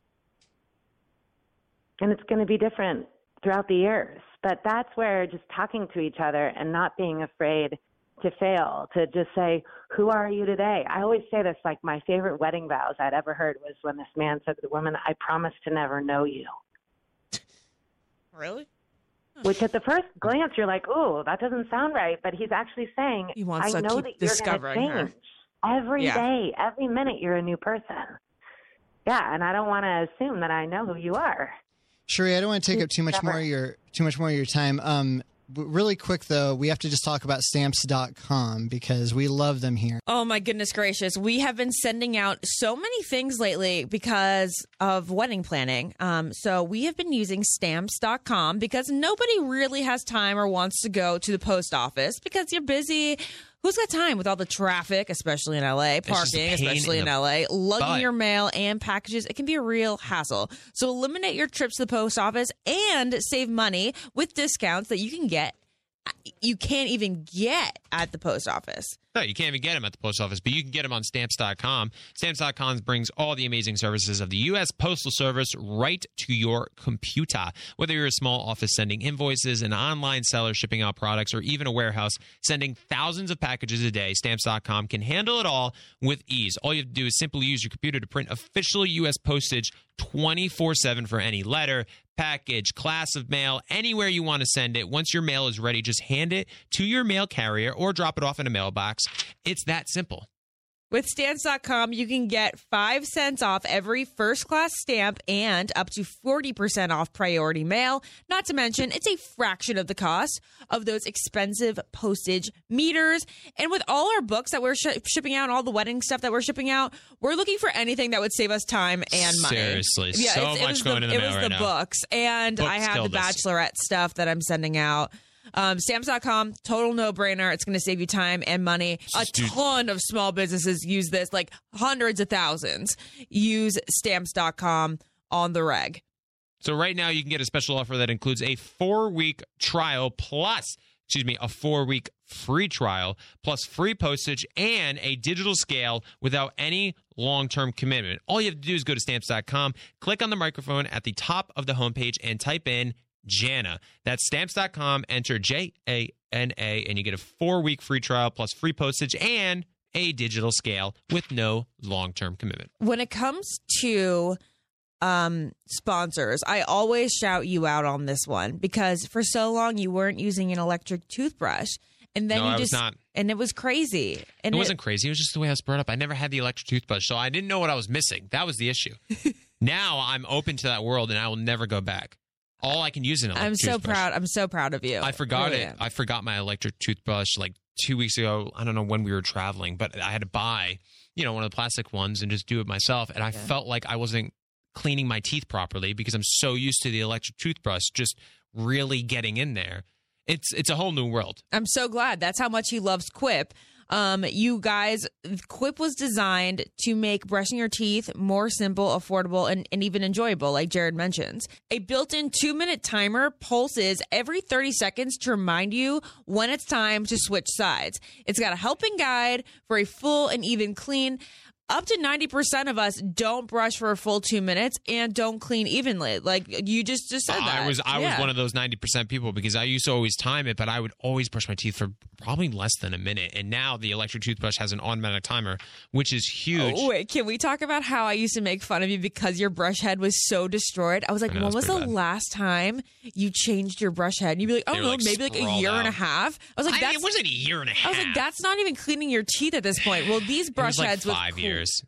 And it's going to be different throughout the years. But that's where just talking to each other and not being afraid to fail, to just say, who are you today? I always say this, like my favorite wedding vows I'd ever heard was when this man said to the woman, I promise to never know you. Really? Which at the first glance, you're like, oh, that doesn't sound right. But he's actually saying, he wants I to know keep that you're discovering going to change her. every Yeah. day, every minute you're a new person. Yeah, and I don't want to assume that I know who you are. Sheree, I don't want to take up too much more of your too much more of your time. Um, really quick though, we have to just talk about stamps dot com because we love them here. Oh my goodness gracious. We have been sending out so many things lately because of wedding planning. Um, so we have been using stamps dot com because nobody really has time or wants to go to the post office because you're busy. Who's got time with all the traffic, especially in L A, parking, especially in, in L A, lugging butt. your mail and packages? It can be a real hassle. So eliminate your trips to the post office and save money with discounts that you can get. You can't even get at the post office. No, you can't even get them at the post office, but you can get them on stamps dot com. Stamps dot com brings all the amazing services of the U S Postal Service right to your computer. Whether you're a small office sending invoices, an online seller shipping out products, or even a warehouse sending thousands of packages a day, Stamps dot com can handle it all with ease. All you have to do is simply use your computer to print official U S postage twenty-four seven for any letter, package, class of mail, anywhere you want to send it. Once your mail is ready, just hand it to your mail carrier or drop it off in a mailbox. It's that simple. With stamps dot com, you can get five cents off every first-class stamp and up to forty percent off priority mail. Not to mention, it's a fraction of the cost of those expensive postage meters. And with all our books that we're sh- shipping out, all the wedding stuff that we're shipping out, we're looking for anything that would save us time and money. Seriously, yeah, so it's, much it going the, in the It mail was right the now. books. And Books I have the us. Bachelorette stuff that I'm sending out. Um, stamps dot com, total no-brainer. It's going to save you time and money. A ton of small businesses use this, like hundreds of thousands use stamps dot com on the reg. So right now you can get a special offer that includes a four-week trial plus, excuse me, a four-week free trial plus free postage and a digital scale without any long-term commitment. All you have to do is go to stamps dot com, click on the microphone at the top of the homepage, and type in Jana. That's stamps dot com. Enter J A N A, and you get a four-week free trial plus free postage and a digital scale with no long-term commitment. When it comes to um, sponsors, I always shout you out on this one because for so long you weren't using an electric toothbrush, and then No, you I was just not. and it was crazy. And It wasn't crazy. It was just the way I was brought up. I never had the electric toothbrush, so I didn't know what I was missing. That was the issue. Now I'm open to that world, and I will never go back. All I can use is an electric I'm so toothbrush. proud. I'm so proud of you. I forgot Really it. am. I forgot my electric toothbrush like two weeks ago. I don't know when we were traveling, but I had to buy, you know, one of the plastic ones and just do it myself. And I Yeah. felt like I wasn't cleaning my teeth properly because I'm so used to the electric toothbrush just really getting in there. It's it's a whole new world. I'm so glad. That's how much he loves Quip. Um, you guys, Quip was designed to make brushing your teeth more simple, affordable, and, and even enjoyable, like Jared mentions. A built-in two-minute timer pulses every thirty seconds to remind you when it's time to switch sides. It's got a helping guide for a full and even clean. up to ninety percent of us don't brush for a full two minutes and don't clean evenly. Like you just, just said that. I was I Yeah. was one of those ninety percent people because I used to always time it, but I would always brush my teeth for probably less than a minute. And now the electric toothbrush has an automatic timer, which is huge. Oh, wait, can we talk about how I used to make fun of you because your brush head was so destroyed? I was like, I know, when it's was the pretty bad. last time you changed your brush head? And you'd be like, oh They were, no, like, maybe like a sprawled year and a out. half. I was like, I, that's it wasn't a year and a I half. was like, that's not even cleaning your teeth at this point. Well, these it brush was like heads five with years.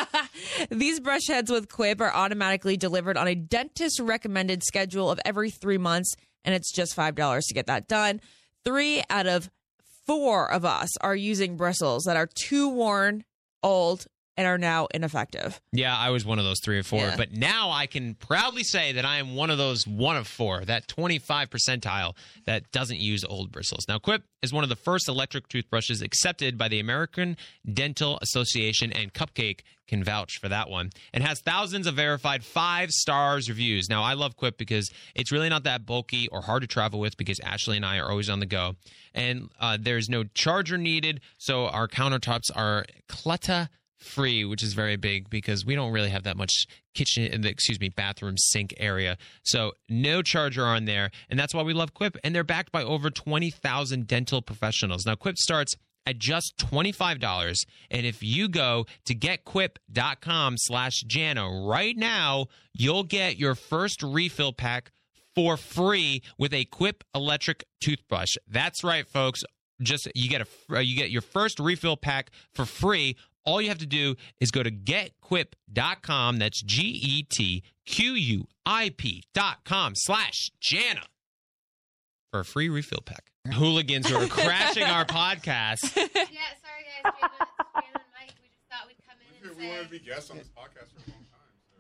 These brush heads with Quip are automatically delivered on a dentist recommended schedule of every three months, and it's just five dollars to get that done. Three out of four of us are using bristles that are too worn, old, and are now ineffective. Yeah, I was one of those three or four. Yeah. But now I can proudly say that I am one of those one of four, that twenty-five percentile that doesn't use old bristles. Now, Quip is one of the first electric toothbrushes accepted by the American Dental Association, and Cupcake can vouch for that one, and has thousands of verified five stars reviews. Now, I love Quip because it's really not that bulky or hard to travel with because Ashley and I are always on the go. And uh, there's no charger needed, so our countertops are clutter free, which is very big because we don't really have that much kitchen, excuse me, bathroom sink area. So no charger on there. And that's why we love Quip. And they're backed by over twenty thousand dental professionals. Now, Quip starts at just twenty-five dollars. And if you go to getquip.com slash Jana right now, you'll get your first refill pack for free with a Quip electric toothbrush. That's right, folks. Just you get a you get your first refill pack for free. All you have to do is go to get quip dot com. That's G E T Q U I P dot com slash Jana for a free refill pack. Hooligans who are crashing our podcast. Yeah, sorry guys, Jana, Jana and Mike. We just thought we'd come in and We wanted to say. be guests on this podcast for a long time. So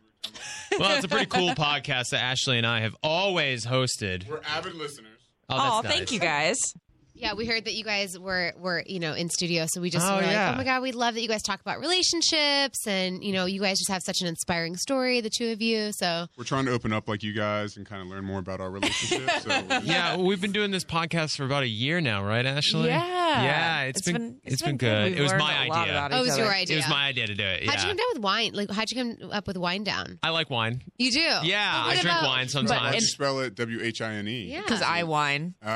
Yeah. Well, it's a pretty cool podcast that Ashley and I have always hosted. we're avid listeners. Oh, Oh, that's thank nice. you guys. Yeah, we heard that you guys were were you know in studio, so we just Oh, were like, yeah. oh my god, we love that you guys talk about relationships, and you know you guys just have such an inspiring story, the two of you. So We're trying to open up like you guys and kind of learn more about our relationship. So we're just- Yeah, we've been doing this podcast for about a year now, right, Ashley? Yeah. Yeah, it's been- it's been good. We've It was learned my a lot idea. about oh, it each was your other. idea. It was my idea to do it. How'd you Yeah. come down with wine? Like, how'd you come up with Wine Down? I like wine. You do? Yeah, What I drink about- wine Why'd sometimes. you spell it W H I N E? Yeah. Because I whine. Oh.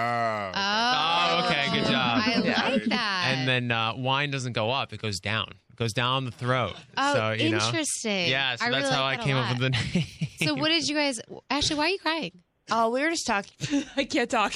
Oh, okay, good job. I Yeah. like that. And then uh, wine doesn't go up; it goes down. It goes down the throat. oh, so you know. interesting. Yeah, so I that's really how like I that a came up lot. with the name. So what did you guys? Ashley, why are you crying? Oh, we were just talking. I can't talk.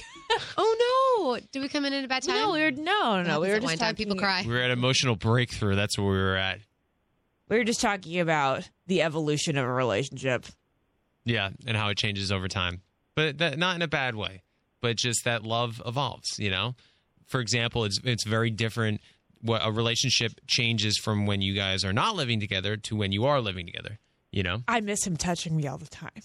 Oh no! Did we come in at a bad time? No, we were no, no. We were just Wine Down. talking. People cry. We were at emotional breakthrough. That's where we were at. We were just talking about the evolution of a relationship. Yeah, and how it changes over time, but that, not in a bad way. But just that love evolves. You know, for example, it's it's very different. What a relationship changes from when you guys are not living together to when you are living together. You know, I miss him touching me all the time.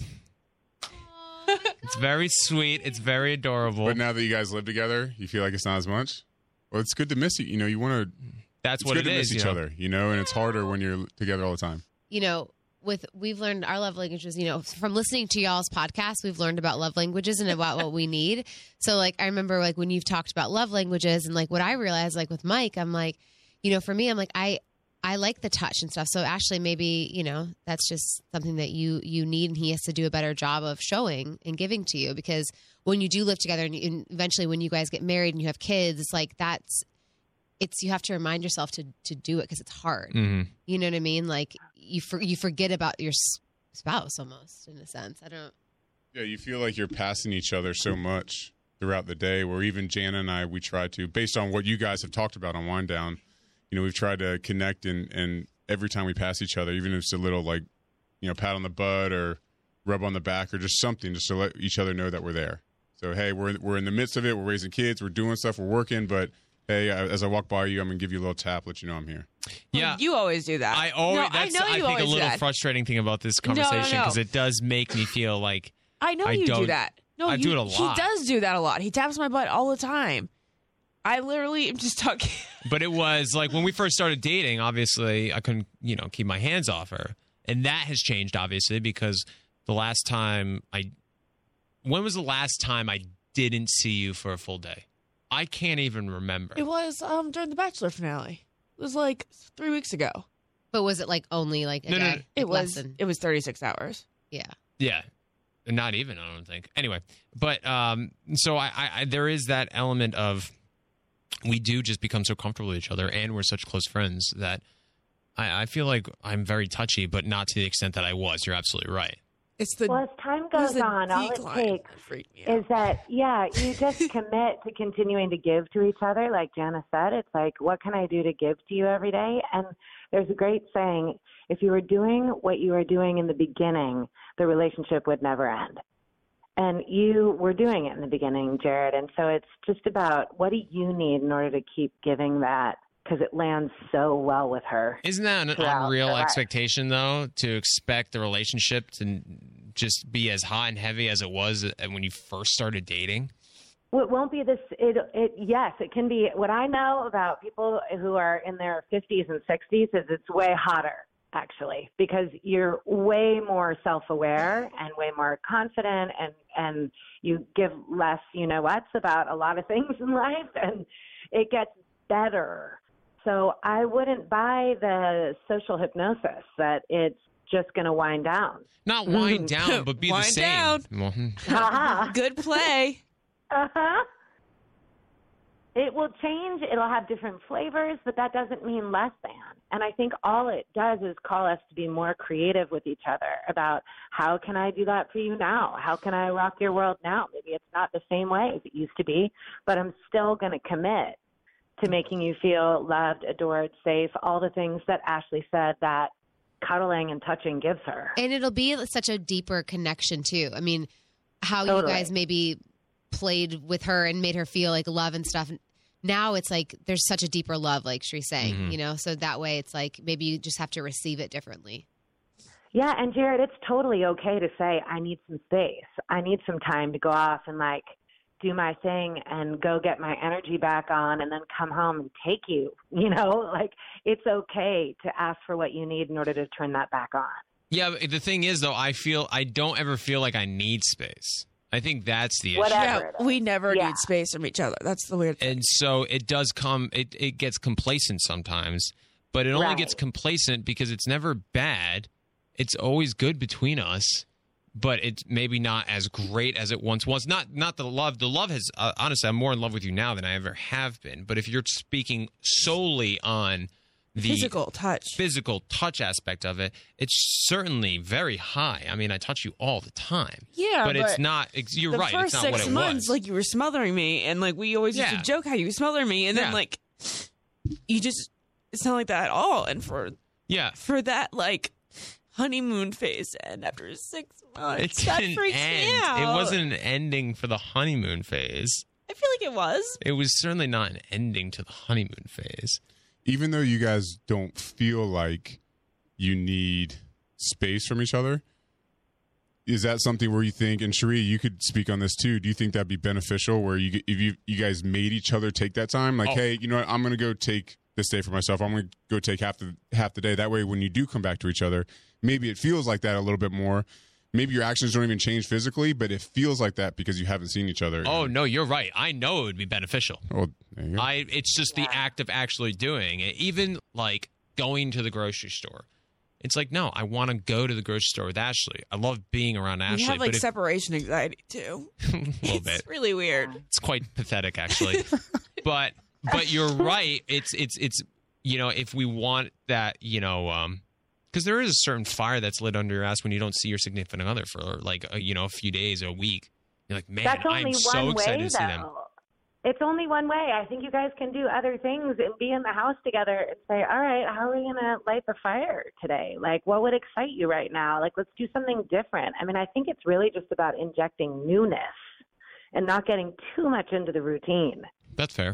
it's very sweet. It's very adorable. But now that you guys live together, you feel like it's not as much? Well, it's good to miss you. You know, you want to. That's It's what good it to is. miss each you know? other, you know, and it's harder when you're together all the time. You know, with we've learned our love languages. You know, from listening to y'all's podcast, we've learned about love languages and about what we need. So, like, I remember like when you've talked about love languages, and like what I realized, like with Mike, I'm like, you know, for me, I'm like, I I like the touch and stuff. So, Ashley, maybe you know that's just something that you you need, and he has to do a better job of showing and giving to you, because when you do live together, and, and eventually when you guys get married and you have kids, it's like that's. It's you have to remind yourself to to do it because it's hard. Mhm. You know what I mean? Like you for, you forget about your s- spouse almost in a sense. I don't. Yeah, you feel like you're passing each other so much throughout the day, where even Jana and I, we try to, based on what you guys have talked about on Wind Down, you know, we've tried to connect, and, and every time we pass each other, even if it's a little like, you know, pat on the butt or rub on the back or just something, just to let each other know that we're there. So, hey, we're, we're in the midst of it. We're raising kids. We're doing stuff. We're working. But, hey, I- as I walk by you, I'm going to give you a little tap, let you know I'm here. Yeah. You always do that. I always. No, that's, I know you think always a do little that. frustrating thing about this No, no, conversation no. because it does make me feel like I know I you do don't- that. No, I you, do it a lot. He does do that a lot. He taps my butt all the time. I literally am just talking. But it was like when we first started dating, obviously I couldn't, you know, keep my hands off her. And that has changed obviously because the last time I when was the last time I didn't see you for a full day? I can't even remember. It was um during the Bachelor finale. It was like three weeks ago. But was it like only like a No, no, day? no. Like It less was than- it was thirty-six hours. yeah. Yeah. Not even, I don't think. Anyway, but um, so I, I, I there is that element of we do just become so comfortable with each other, and we're such close friends that I, I feel like I'm very touchy, but not to the extent that I was. You're absolutely right. It's the Well, as time it was goes the on, all it decline takes that freaked me out. is that, yeah, you just commit to continuing to give to each other. Like Jana said, it's like, what can I do to give to you every day? And there's a great saying, if you were doing what you were doing in the beginning, the relationship would never end. And you were doing it in the beginning, Jared. And so it's just about what do you need in order to keep giving that? Because it lands so well with her. Isn't that an throughout unreal her life. expectation, though, to expect the relationship to just be as hot and heavy as it was when you first started dating? Well, it won't be this. It, it, yes, it can be. What I know about people who are in their fifties and sixties is it's way hotter, actually, because you're way more self-aware and way more confident, and and you give less, you know what's about a lot of things in life, and it gets better. So I wouldn't buy the social hypnosis that it's just going to wind down. Not wind down, but be the Wind same. down. Well, hmm. Uh-huh. Good play. Uh-huh. It will change. It'll have different flavors, but that doesn't mean less than. And I think all it does is call us to be more creative with each other about how can I do that for you now? How can I rock your world now? Maybe it's not the same way as it used to be, but I'm still going to commit to making you feel loved, adored, safe, all the things that Ashley said that cuddling and touching gives her. And it'll be such a deeper connection too. I mean, how Totally. you guys maybe played with her and made her feel like love and stuff. Now it's like there's such a deeper love, like she's saying, Mhm. you know, so that way it's like maybe you just have to receive it differently. Yeah, and Jared, it's totally okay to say, I need some space. I need some time to go off and like do my thing and go get my energy back on and then come home and take you, you know, like it's okay to ask for what you need in order to turn that back on. Yeah, but the thing is, though, I feel I don't ever feel like I need space. I think that's the issue. Whatever. Yeah, it is. we never Yeah. need space from each other. That's the weird thing. And so it does come, it, it gets complacent sometimes, but it only Right. gets complacent because it's never bad. It's always good between us, but it's maybe not as great as it once was. Not not the love. The love has, uh, honestly, I'm more in love with you now than I ever have been. But if you're speaking solely on the Physical touch. physical touch aspect of it, it's certainly very high. I mean, I touch you all the time. Yeah, but, it's but not, it's, you're the right, first it's not six what it months, was. like you were smothering me, and like we always used Yeah. to joke how you were smothering me, and Yeah. then like you just it's not like that at all. And for yeah. for that like honeymoon phase to end after six months, It that didn't freaks end. me out. It wasn't an ending for the honeymoon phase. I feel like it was. It was certainly not an ending to the honeymoon phase. Even though you guys don't feel like you need space from each other, is that something where you think, and Cherie, you could speak on this too, do you think that'd be beneficial where you if you you guys made each other take that time? Like, Oh. hey, you know what, I'm going to go take this day for myself. I'm going to go take half the half the day. That way, when you do come back to each other, maybe it feels like that a little bit more. Maybe your actions don't even change physically, but it feels like that because you haven't seen each other. Oh, no, you're right. I know it would be beneficial. Well, there you go. I it's just the act of actually doing it. Even like going to the grocery store. It's like, no, I want to go to the grocery store with Ashley. I love being around Ashley. We have like but if- separation anxiety too. a little It's bit. really weird. It's quite pathetic, actually. but but you're right. It's it's it's you know, if we want that, you know, um, because there is a certain fire that's lit under your ass when you don't see your significant other for like a, you know a few days or a week. You're like, man, That's only I'm one so excited way, to see them. though. It's only one way. I think you guys can do other things and be in the house together and say, all right, how are we going to light the fire today? Like, what would excite you right now? Like, let's do something different. I mean, I think it's really just about injecting newness and not getting too much into the routine, That's fair.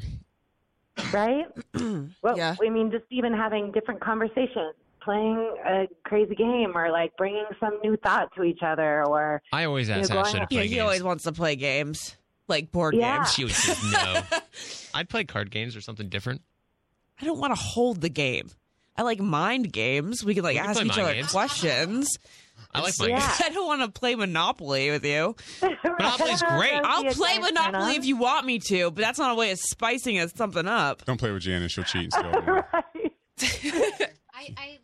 right? Well, Yeah. I mean, just even having different conversations, playing a crazy game, or like bringing some new thought to each other, or I always ask You're going Ashley to out- play Yeah, he games. always wants to play games, like board Yeah. games. She always says no. I'd play card games or something different. I don't want to hold the game. I like mind games. We could like We can ask play each mind other games. questions. I like my Yeah. games. I don't want to play Monopoly with you. Monopoly's great. I'll Be a play nice Monopoly turn-on. if you want me to, but that's not a way of spicing it something up. Don't play with Janice. She'll cheat and steal. Right. I, I at least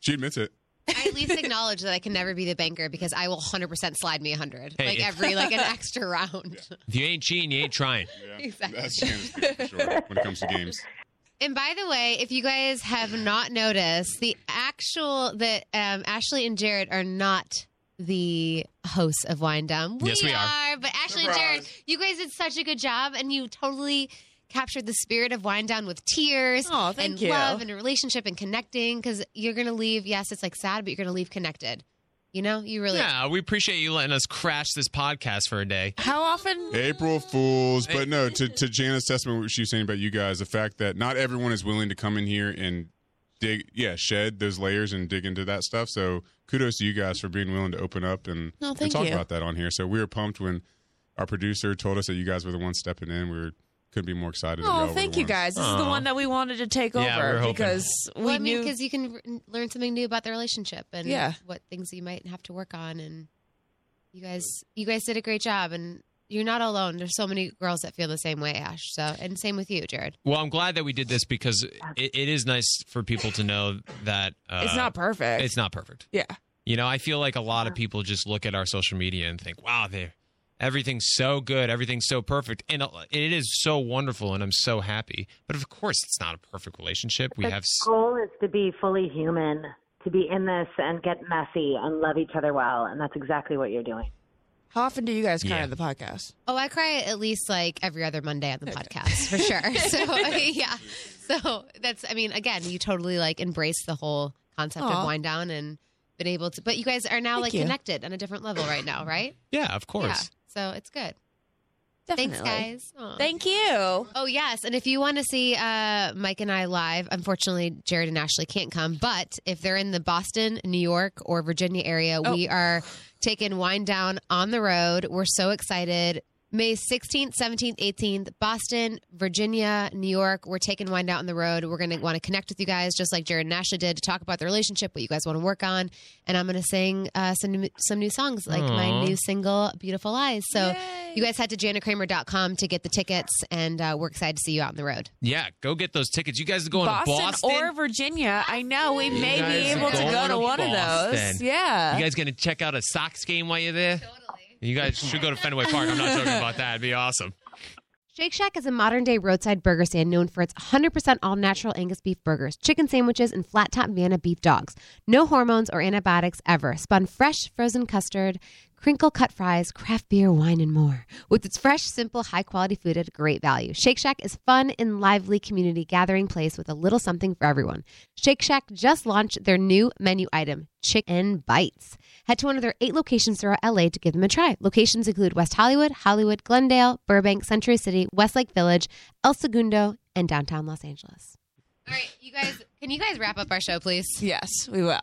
She admits it. I at least acknowledge that I can never be the banker because I will one hundred percent slide me one hundred. Hey, like if- every, like an extra round. If you ain't cheating, you ain't trying. Yeah, Exactly. That's Janice for sure when it comes to games. And by the way, if you guys have not noticed, the actual, that um, Ashley and Jared are not the hosts of Wind Down. We Yes, we are. But Ashley and Jared, you guys did such a good job, and you totally captured the spirit of Wind Down with tears Oh, thank and you. love and a relationship and connecting, because you're going to leave, yes, it's like sad, but you're going to leave connected. You know, you really. Yeah, we appreciate you letting us crash this podcast for a day. How often? April Fools. But no, to, to Jana's testament, what she was saying about you guys, the fact that not everyone is willing to come in here and dig, yeah, shed those layers and dig into that stuff. So kudos to you guys for being willing to open up and, No, and thank talk you. about that on here. So we were pumped when our producer told us that you guys were the ones stepping in. We were, couldn't be more excited. that y'all Oh, were thank the you ones. guys. This is the Aw. one that we wanted to take Yeah, we were over hoping. because we Well, I mean, knew. because you can r- learn something new about the relationship and Yeah. what things you might have to work on. And you guys, you guys did a great job, and you're not alone. There's so many girls that feel the same way, Ash. So, and same with you, Jared. Well, I'm glad that we did this because it, it is nice for people to know that uh, It's not perfect. It's not perfect. Yeah. You know, I feel like a lot of people just look at our social media and think, "Wow, they everything's so good, everything's so perfect," and it is so wonderful, and I'm so happy. But of course, it's not a perfect relationship. We the have s- goal is to be fully human, to be in this and get messy and love each other well, and that's exactly what you're doing. How often do you guys cry Yeah. on the podcast? Oh, I cry at least like every other Monday on the podcast for sure. So yeah, so that's. I mean, again, you totally like embrace the whole concept Aw. of Wind Down and been able to. But you guys are now Thank like you. connected on a different level right now, right? yeah, of course. Yeah. So it's good. Definitely. Thanks, guys. Aw. Thank you. Oh, yes. And if you want to see uh, Mike and I live, unfortunately, Jared and Ashley can't come. But if they're in the Boston, New York, or Virginia area, Oh. we are taking Wind Down on the road. We're so excited. May sixteenth, seventeenth, eighteenth, Boston, Virginia, New York. We're taking Wind Out on the road. We're going to want to connect with you guys just like Jared and Ashley did to talk about the relationship, what you guys want to work on. And I'm going to sing uh, some, new, some new songs like my Aw. new single, Beautiful Eyes. So Yay. you guys head to jana kramer dot com to get the tickets, and uh, we're excited to see you out on the road. Yeah, go get those tickets. You guys are going Boston, to Boston or Virginia. I know we You may be guys are able to going go to to one of those. Boston. Yeah. You guys going to check out a Sox game while you're there? You guys should go to Fenway Park. I'm not joking about that. It'd be awesome. Shake Shack is a modern-day roadside burger stand known for its one hundred percent all-natural Angus beef burgers, chicken sandwiches, and flat-top Vienna beef dogs. No hormones or antibiotics ever. Spun fresh frozen custard, crinkle-cut fries, craft beer, wine, and more. With its fresh, simple, high-quality food at a great value. Shake Shack is fun and lively community gathering place with a little something for everyone. Shake Shack just launched their new menu item, Chicken Bites. Head to one of their eight locations throughout L A to give them a try. Locations include West Hollywood, Hollywood, Glendale, Burbank, Century City, Westlake Village, El Segundo, and downtown Los Angeles. All right, you guys, can you guys wrap up our show, please? Yes, we will.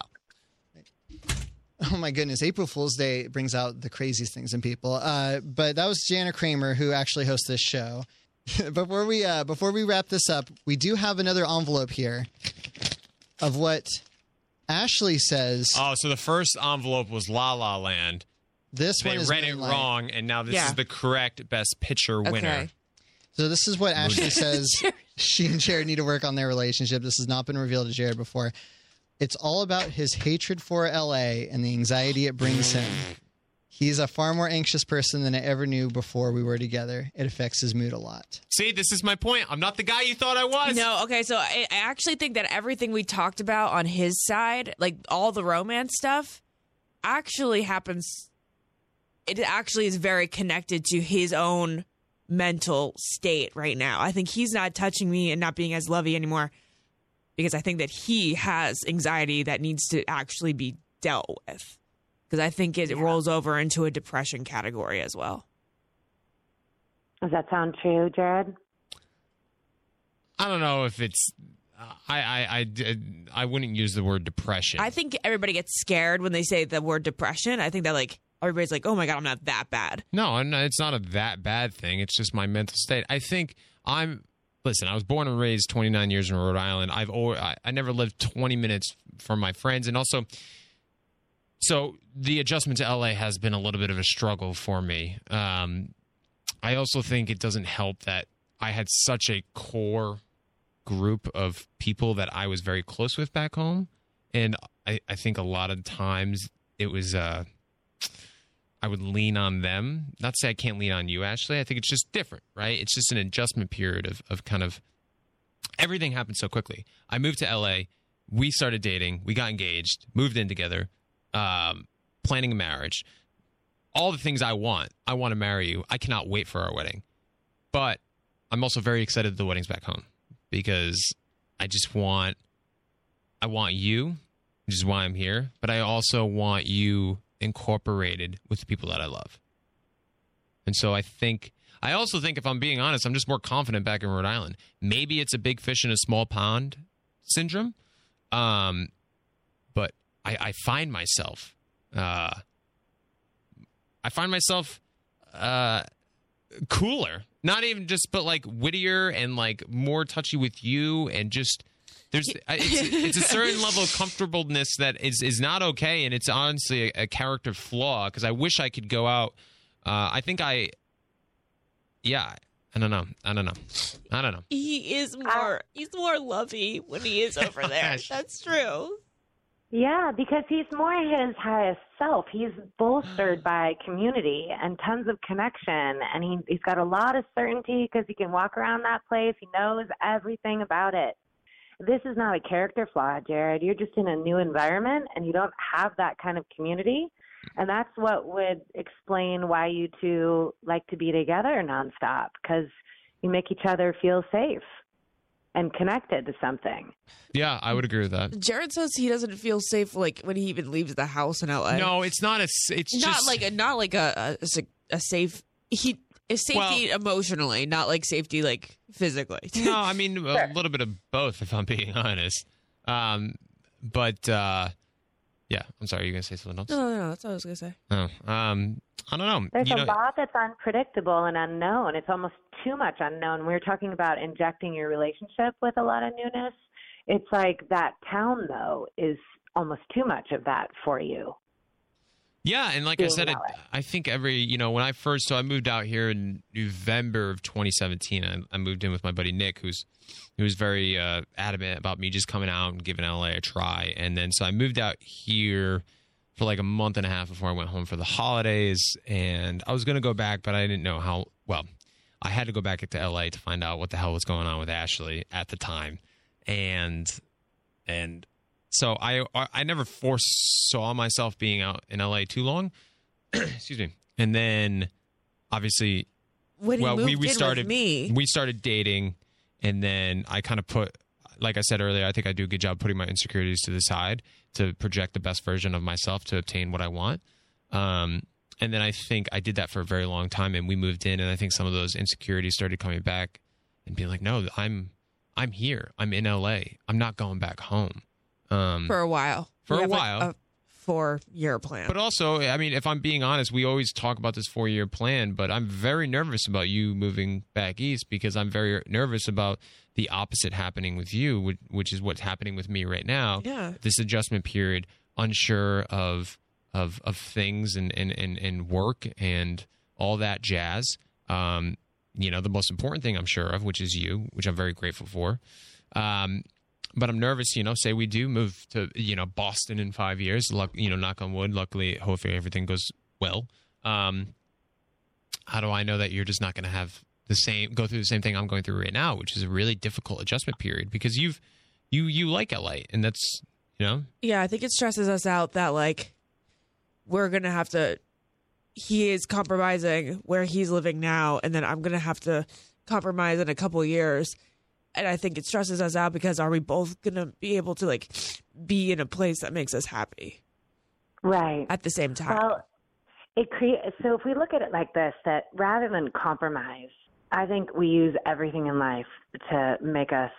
Oh my goodness, April Fool's Day brings out the craziest things in people. Uh, but that was Jana Kramer who actually hosts this show. before we uh, before we wrap this up, we do have another envelope here of what Ashley says. Oh, so the first envelope was La La Land. This They one is read it Moonlight. wrong, and now this Yeah. is the correct Best Picture winner. Okay. So this is what Ashley says she and Jared need to work on their relationship. This has not been revealed to Jared before. It's all about his hatred for L A and the anxiety it brings him. He's a far more anxious person than I ever knew before we were together. It affects his mood a lot. See, this is my point. I'm not the guy you thought I was. No, okay, so I, I actually think that everything we talked about on his side, like all the romance stuff, actually happens. It actually is very connected to his own mental state right now. I think he's not touching me and not being as lovey anymore because I think that he has anxiety that needs to actually be dealt with. Because I think it rolls over into a depression category as well. Does that sound true, Jared? I don't know if it's. I, I, I, I wouldn't use the word depression. I think everybody gets scared when they say the word depression. I think that like everybody's like, oh my God, I'm not that bad. No, and it's not a that bad thing. It's just my mental state. I think I'm. Listen, I was born and raised twenty-nine years in Rhode Island. I've always, I, I never lived twenty minutes from my friends, and also, so the adjustment to L A has been a little bit of a struggle for me. Um, I also think it doesn't help that I had such a core group of people that I was very close with back home, And I, I think a lot of times it was, uh, I would lean on them. Not to say I can't lean on you, Ashley. I think it's just different, right? It's just an adjustment period of, of kind of everything happened so quickly. I moved to L A. We started dating. We got engaged, moved in together, um, planning a marriage. All the things I want. I want to marry you. I cannot wait for our wedding. But I'm also very excited that the wedding's back home because I just want, I want you, which is why I'm here. But I also want you incorporated with the people that I love. And so I think, I also think if I'm being honest, I'm just more confident back in Rhode Island. Maybe it's a big fish in a small pond syndrome. Um, but I, I find myself, uh, I find myself, uh, cooler, not even just, but like wittier and like more touchy with you. And just, there's, it's, it's a certain level of comfortableness that is, is not okay. And it's honestly a, a character flaw because I wish I could go out. Uh, I think I, yeah, I don't know. I don't know. I don't know. He is more, he's more lovey when he is over there. That's true. Yeah, because he's more his highest self. He's bolstered by community and tons of connection, and he, he's got a lot of certainty because he can walk around that place. He knows everything about it. This is not a character flaw, Jared. You're just in a new environment, and you don't have that kind of community. And that's what would explain why you two like to be together nonstop, because you make each other feel safe and connected to something. Yeah, I would agree with that. Jared says he doesn't feel safe like when he even leaves the house in L A. No, it's not a. It's not just like a not like a a, a safe. He is safety well, emotionally, not like safety like physically. No, I mean a sure. little bit of both, if I'm being honest. Um, but uh, yeah, I'm sorry. You're gonna say something else? No, no, no. That's what I was gonna say. Oh, um, I don't know. There's you a know, lot that's unpredictable and unknown. It's almost too much unknown. We were talking about injecting your relationship with a lot of newness. It's like that town, though, is almost too much of that for you. Yeah, and like I said, it, I think every, you know, when I first, so I moved out here in November of twenty seventeen. I, I moved in with my buddy Nick, who's who's very uh, adamant about me just coming out and giving L A a try. And then so I moved out here for like a month and a half before I went home for the holidays. And I was going to go back, but I didn't know how, well, I had to go back to L A to find out what the hell was going on with Ashley at the time. And, and so I, I never foresaw myself being out in L A too long. Excuse me. And then obviously, when he well, moved we, we in started, with me. we started dating, and then I kind of put, like I said earlier, I think I do a good job putting my insecurities to the side to project the best version of myself to obtain what I want. Um, and then I think I did that for a very long time, and we moved in, and I think some of those insecurities started coming back and being like, no, I'm, I'm here. I'm in L A. I'm not going back home. Um, for a while. For we a have while. Like a four-year plan. But also, I mean, if I'm being honest, we always talk about this four-year plan, but I'm very nervous about you moving back east because I'm very nervous about the opposite happening with you, which is what's happening with me right now. Yeah. This adjustment period, unsure of of of things and, and, and, and work and all that jazz. Um, you know, the most important thing I'm sure of, which is you, which I'm very grateful for. Um, but I'm nervous, you know, say we do move to, you know, Boston in five years, luck, you know, knock on wood. Luckily, hopefully everything goes well. Um, how do I know that you're just not going to have the same, go through the same thing I'm going through right now, which is a really difficult adjustment period because you've, you, you like L A and that's, you know. Yeah. I think it stresses us out that like, we're going to have to, he is compromising where he's living now. And then I'm going to have to compromise in a couple of years. And I think it stresses us out because are we both going to be able to like be in a place that makes us happy? Right. At the same time. Well, it cre- so if we look at it like this, that rather than compromise, I think we use everything in life to make us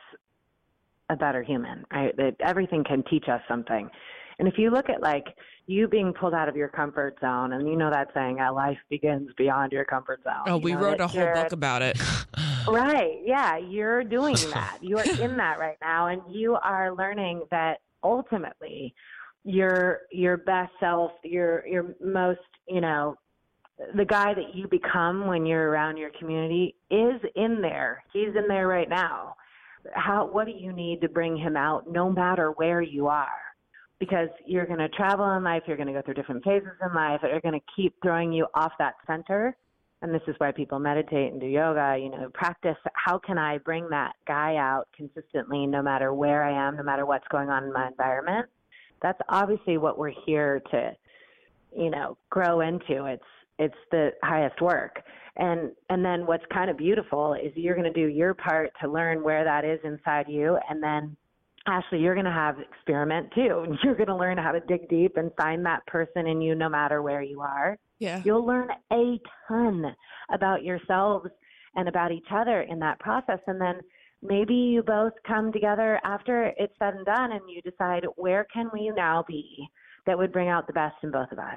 a better human, right? That everything can teach us something. And if you look at like you being pulled out of your comfort zone, and you know that saying, that life begins beyond your comfort zone. Oh, we you know, wrote a whole book about it. Right. Yeah. You're doing that. You are in that right now. And you are learning that ultimately your, your best self, your, your most, you know, the guy that you become when you're around your community is in there. He's in there right now. How, what do you need to bring him out no matter where you are? because you're going to travel in life, you're going to go through different phases in life that are going to keep throwing you off that center. And this is why people meditate and do yoga, you know, practice. How can I bring that guy out consistently no matter where I am, no matter what's going on in my environment? That's obviously what we're here to, you know, grow into. It's it's the highest work. And and then what's kind of beautiful is you're going to do your part to learn where that is inside you. And then, Ashley, you're going to have experiment too. You're going to learn how to dig deep and find that person in you no matter where you are. Yeah. You'll learn a ton about yourselves and about each other in that process. And then maybe you both come together after it's said and done and you decide, where can we now be that would bring out the best in both of us?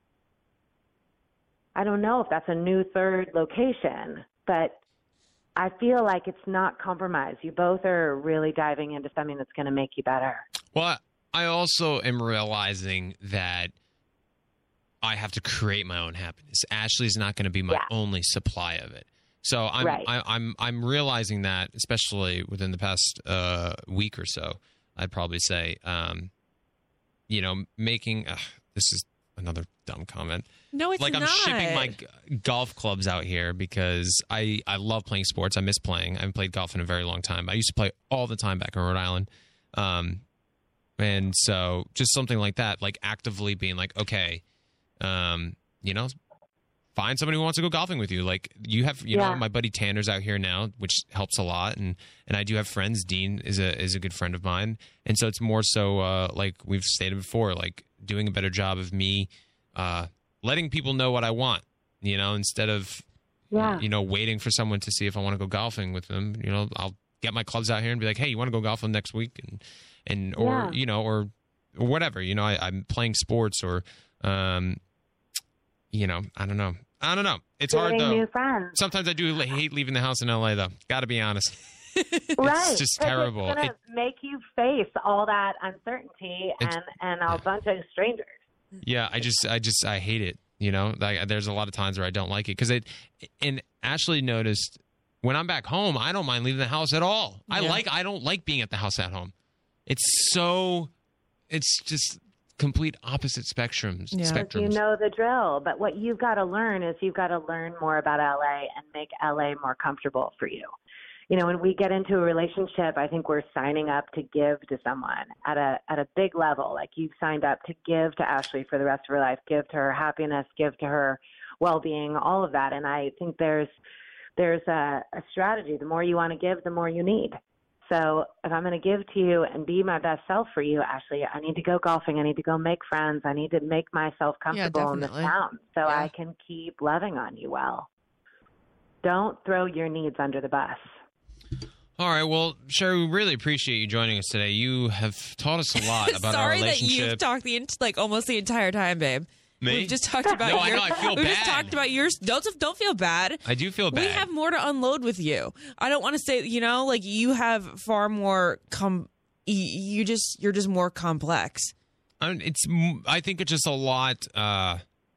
I don't know if that's a new third location, but I feel like it's not compromise. You both are really diving into something that's going to make you better. Well, I also am realizing that I have to create my own happiness. Ashley's not going to be my Yeah. only supply of it. So I'm Right. I, I'm I'm realizing that, especially within the past uh, week or so, I'd probably say, um, you know, making uh, this is another dumb comment. No, it's like not. I'm shipping my g- golf clubs out here because I, I love playing sports. I miss playing. I haven't played golf in a very long time. I used to play all the time back in Rhode Island. Um, and so just something like that, like actively being like, okay, um, you know, find somebody who wants to go golfing with you. Like you have, you Yeah. know, my buddy Tanner's out here now, which helps a lot. And, and I do have friends. Dean is a, is a good friend of mine. And so it's more so, uh, like we've stated before, like doing a better job of me, uh, letting people know what I want, you know, instead of, Yeah. you know, waiting for someone to see if I want to go golfing with them. You know, I'll get my clubs out here and be like, hey, you want to go golfing next week? And, and, or, Yeah. you know, or, or whatever, you know, I, I'm playing sports or, um, you know, I don't know. I don't know. It's hard Getting though. new friends. Sometimes I do hate leaving the house in L A though. Got to be honest. Right. just 'Cause terrible. It's going It- to make you face all that uncertainty It's- and, and a bunch of strangers. Yeah, I just, I just, I hate it. You know, like there's a lot of times where I don't like it because it. And Ashley noticed when I'm back home, I don't mind leaving the house at all. I Yeah. like, I don't like being at the house at home. It's so, it's just complete opposite spectrums. Yeah. Spectrums. You know the drill, but what you've got to learn is you've got to learn more about L A and make L A more comfortable for you. You know, when we get into a relationship, I think we're signing up to give to someone at a at a big level. Like you've signed up to give to Ashley for the rest of her life, give to her happiness, give to her well-being, all of that. And I think there's there's a, a strategy. The more you want to give, the more you need. So if I'm going to give to you and be my best self for you, Ashley, I need to go golfing. I need to go make friends. I need to make myself comfortable in this definitely. town so Yeah. I can keep loving on you well. Don't throw your needs under the bus. All right. Well, Sherry, we really appreciate you joining us today. You have taught us a lot about our Sorry that relationship. you've talked the ent- like almost the entire time, babe. Me? We've just talked about No, I your. know, I feel we've just bad. talked about yours. Don't don't feel bad. I do feel bad. We have more to unload with you. I don't want to say, you know, like you have far more. Com- y- you just you're just more complex. I mean, it's. m- I think it's just a lot. Uh,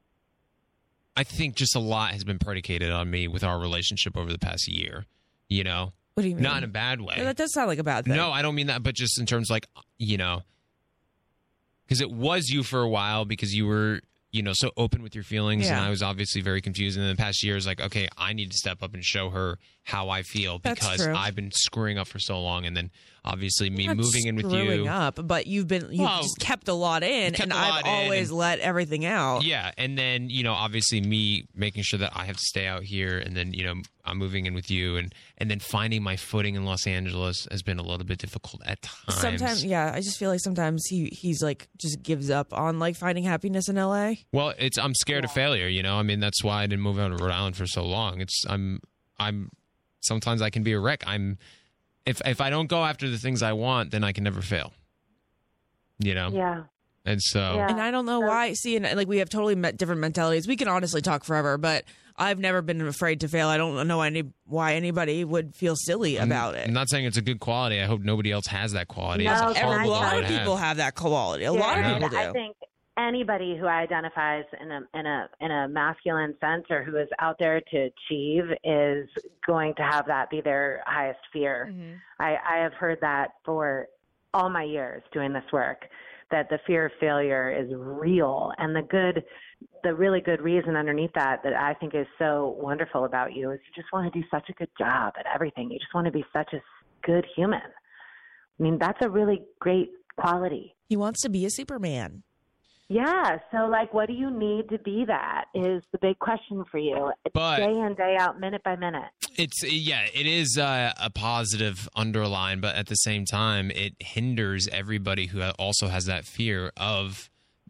I think just a lot has been predicated on me with our relationship over the past year. You know, What do you mean? not in a bad way. That does sound like a bad thing. No, I don't mean that, but just in terms like, you know, because it was you for a while because you were, you know, so open with your feelings, and Yeah. I was obviously very confused. And in the past year, it's like, okay, I need to step up and show her how I feel That's because true. I've been screwing up for so long, and then obviously me Not moving in with screwing you. up, but you've been you've Well, just kept a lot in, kept and a I've lot in always and- let everything out. Yeah, and then you know, obviously me making sure that I have to stay out here, and then you know, I'm moving in with you, and and then finding my footing in Los Angeles has been a little bit difficult at times. Sometimes, yeah, I just feel like sometimes he he's like just gives up on like finding happiness in L A. Well, it's I'm scared of failure, you know. I mean, that's why I didn't move out of Rhode Island for so long. It's I'm I'm sometimes I can be a wreck. I'm if if I don't go after the things I want, then I can never fail. You know. Yeah. And so Yeah. And I don't know why. See, and like we have totally met different mentalities. We can honestly talk forever, but I've never been afraid to fail. I don't know any why anybody would feel silly about it. I'm not saying it's a good quality. I hope nobody else has that quality. No, it's a and a horrible lot quality of to people have. have that quality. A Yeah, lot of and people do. I think anybody who identifies in a in a in a masculine sense or who is out there to achieve is going to have that be their highest fear. Mhm. I, I have heard that for all my years doing this work. that the fear of failure is real. And the good, the really good reason underneath that, that I think is so wonderful about you is you just want to do such a good job at everything. You just want to be such a good human. I mean, that's a really great quality. He wants to be a Superman. Yeah. So, like, what do you need to be that is the big question for you, But- day in, day out, minute by minute. It's yeah, it is uh, a positive underline, but at the same time, it hinders everybody who also has that fear of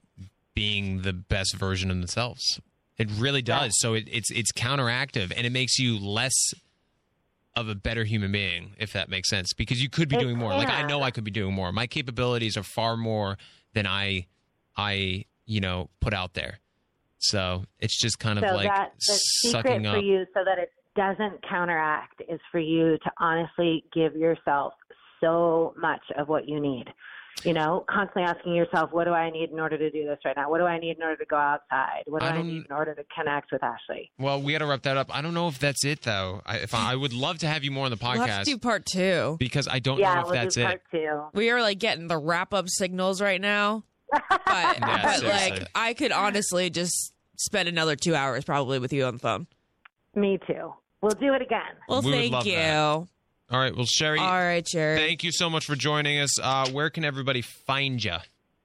being the best version of themselves. It really does. Yeah. So it, it's it's counteractive, and it makes you less of a better human being, if that makes sense, because you could be It doing more. Like I can. know I could be doing more. My capabilities are far more than I I you know put out there. So it's just kind of So like that the sucking secret for up. you, so that it doesn't counteract, is for you to honestly give yourself so much of what you need. You know, constantly asking yourself, what do I need in order to do this right now? What do I need in order to go outside? What do I I, don't- need in order to connect with Ashley? Well, we got to wrap that up. I don't know if that's it, though. I, if I, I would love to have you more on the We'll have podcast to do part two. because I don't Yeah, know if we'll that's do it. part two. We are like getting the wrap up signals right now. But, Yeah, but seriously. like, I could honestly just spend another two hours probably with you on the phone. Me too. We'll do it again. Well, We would thank love you. that. All All right. Well, Sherry, right, Jared. thank you so much for joining us. Uh, where can everybody find you?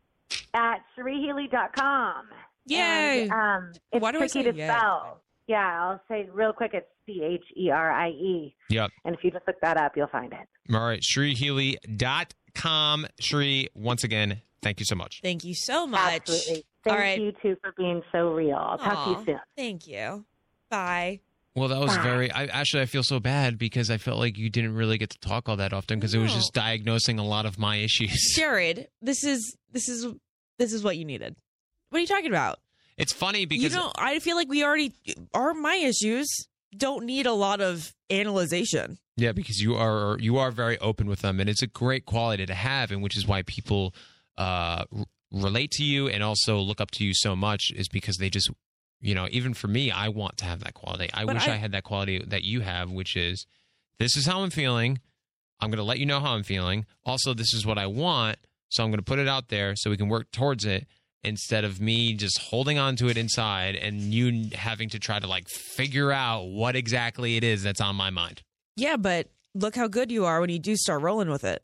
At Cherie Healy dot com. Yay. And, um, it's Why do I tricky say to yay? spell. Yeah, I'll say real quick. It's C H E R I E. Yep. And if you just look that up, you'll find it. All right. Shri Healy dot com. Shri, once again, thank you so much. Thank you so much. Absolutely. Thank All right. you, too, for being so real. I'll talk to Aw, you soon. Thank you. Bye. Well, that was Bye. very. I, actually, I feel so bad because I felt like you didn't really get to talk all that often because it was No. just diagnosing a lot of my issues. Jared, this is this is this is what you needed. What are you talking about? It's funny You because don't. I feel like we already our my issues don't need a lot of analyzation. Yeah, because you are you are very open with them, and it's a great quality to have, and which is why people uh, r- relate to you and also look up to you so much. Is because they just, you know, even for me, I want to have that quality. I But wish I, I- had that quality that you have, which is, this is how I'm feeling. I'm going to let you know how I'm feeling. Also, this is what I want, so I'm going to put it out there so we can work towards it. Instead of me just holding on to it inside and you having to try to like figure out what exactly it is that's on my mind. Yeah, but look how good you are when you do start rolling with it.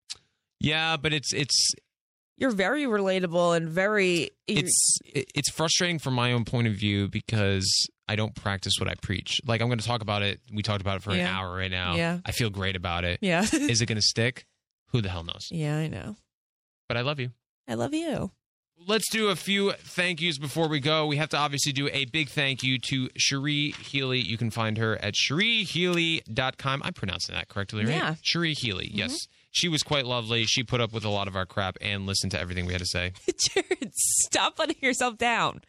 Yeah, but it's it's You're very relatable and very. it's it's frustrating from my own point of view because I don't practice what I preach. Like I'm going to talk about it. We talked about it for an Yeah. hour right now. Yeah. I feel great about it. yeah. Is it going to stick? Who the hell knows? Yeah, I know. But I love you. I love you. Let's do a few thank yous before we go. We have to obviously do a big thank you to Cherie Healy. You can find her at Cherie Healy dot com. I'm pronouncing that correctly, right? Yeah. Cherie Healy, yes. She was quite lovely. She put up with a lot of our crap and listened to everything we had to say. Jared, stop letting yourself down.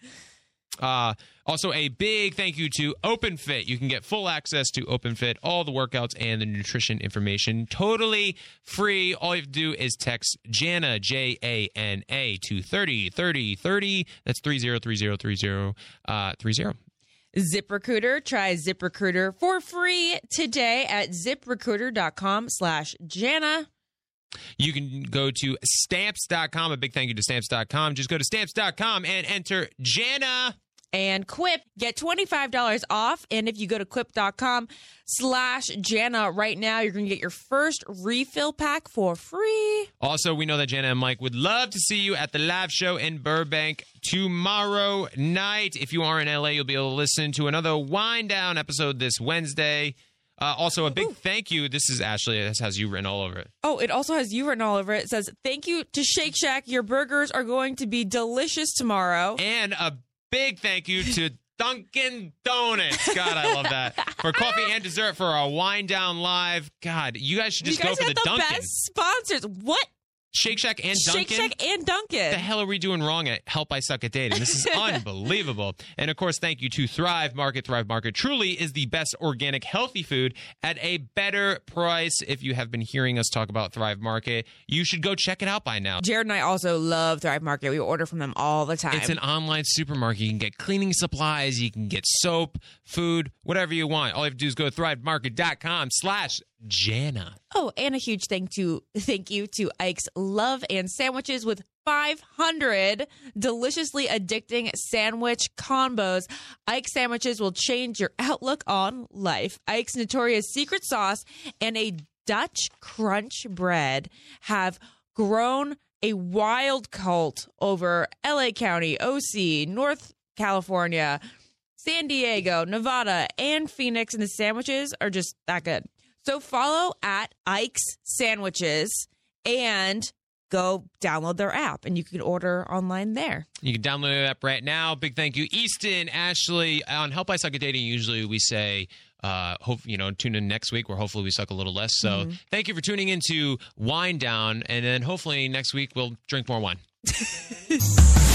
Uh, also, a big thank you to OpenFit. You can get full access to OpenFit, all the workouts and the nutrition information, totally free. All you have to do is text Jana, J A N A, to thirty thirty thirty. That's three zero three zero three zero uh, three zero. ZipRecruiter. Try ZipRecruiter for free today at ZipRecruiter.com slash Jana. You can go to stamps dot com. A big thank you to stamps dot com. Just go to stamps dot com and enter Jana. And Quip, get twenty-five dollars off. And if you go to quip.com slash Jana right now, you're going to get your first refill pack for free. Also, we know that Jana and Mike would love to see you at the live show in Burbank tomorrow night. If you are in L A, you'll be able to listen to another Wind Down episode this Wednesday. Uh, also, a big thank you. This is Ashley. This has you written all over it. Oh, it also has you written all over it. It says, thank you to Shake Shack. Your burgers are going to be delicious tomorrow. And a big thank you to Dunkin' Donuts. God, I love that. For coffee and dessert for our Wind Down Live. God, you guys should just you guys go for have the, the Dunkin'. best sponsors. What? Shake Shack and Dunkin'. Shake Shack and Dunkin'. The hell are we doing wrong at Help I Suck at Dating? This is unbelievable. And of course, thank you to Thrive Market. Thrive Market truly is the best organic, healthy food at a better price. If you have been hearing us talk about Thrive Market, you should go check it out by now. Jared and I also love Thrive Market. We order from them all the time. It's an online supermarket. You can get cleaning supplies. You can get soap, food, whatever you want. All you have to do is go to thrivemarket.com slash Jana. Oh, and a huge thank to thank you to Ike's Love and Sandwiches with five hundred deliciously addicting sandwich combos. Ike's sandwiches will change your outlook on life. Ike's notorious secret sauce and a Dutch crunch bread have grown a wild cult over L A County, O C, North California, San Diego, Nevada, and Phoenix, and the sandwiches are just that good. So follow at Ike's Sandwiches and go download their app, and you can order online there. You can download the app right now. Big thank you, Easton, Ashley. On Help I Suck at Dating, usually we say, uh, hope you know, tune in next week where hopefully we suck a little less. So Mm-hmm. thank you for tuning into Wine Down, and then hopefully next week we'll drink more wine.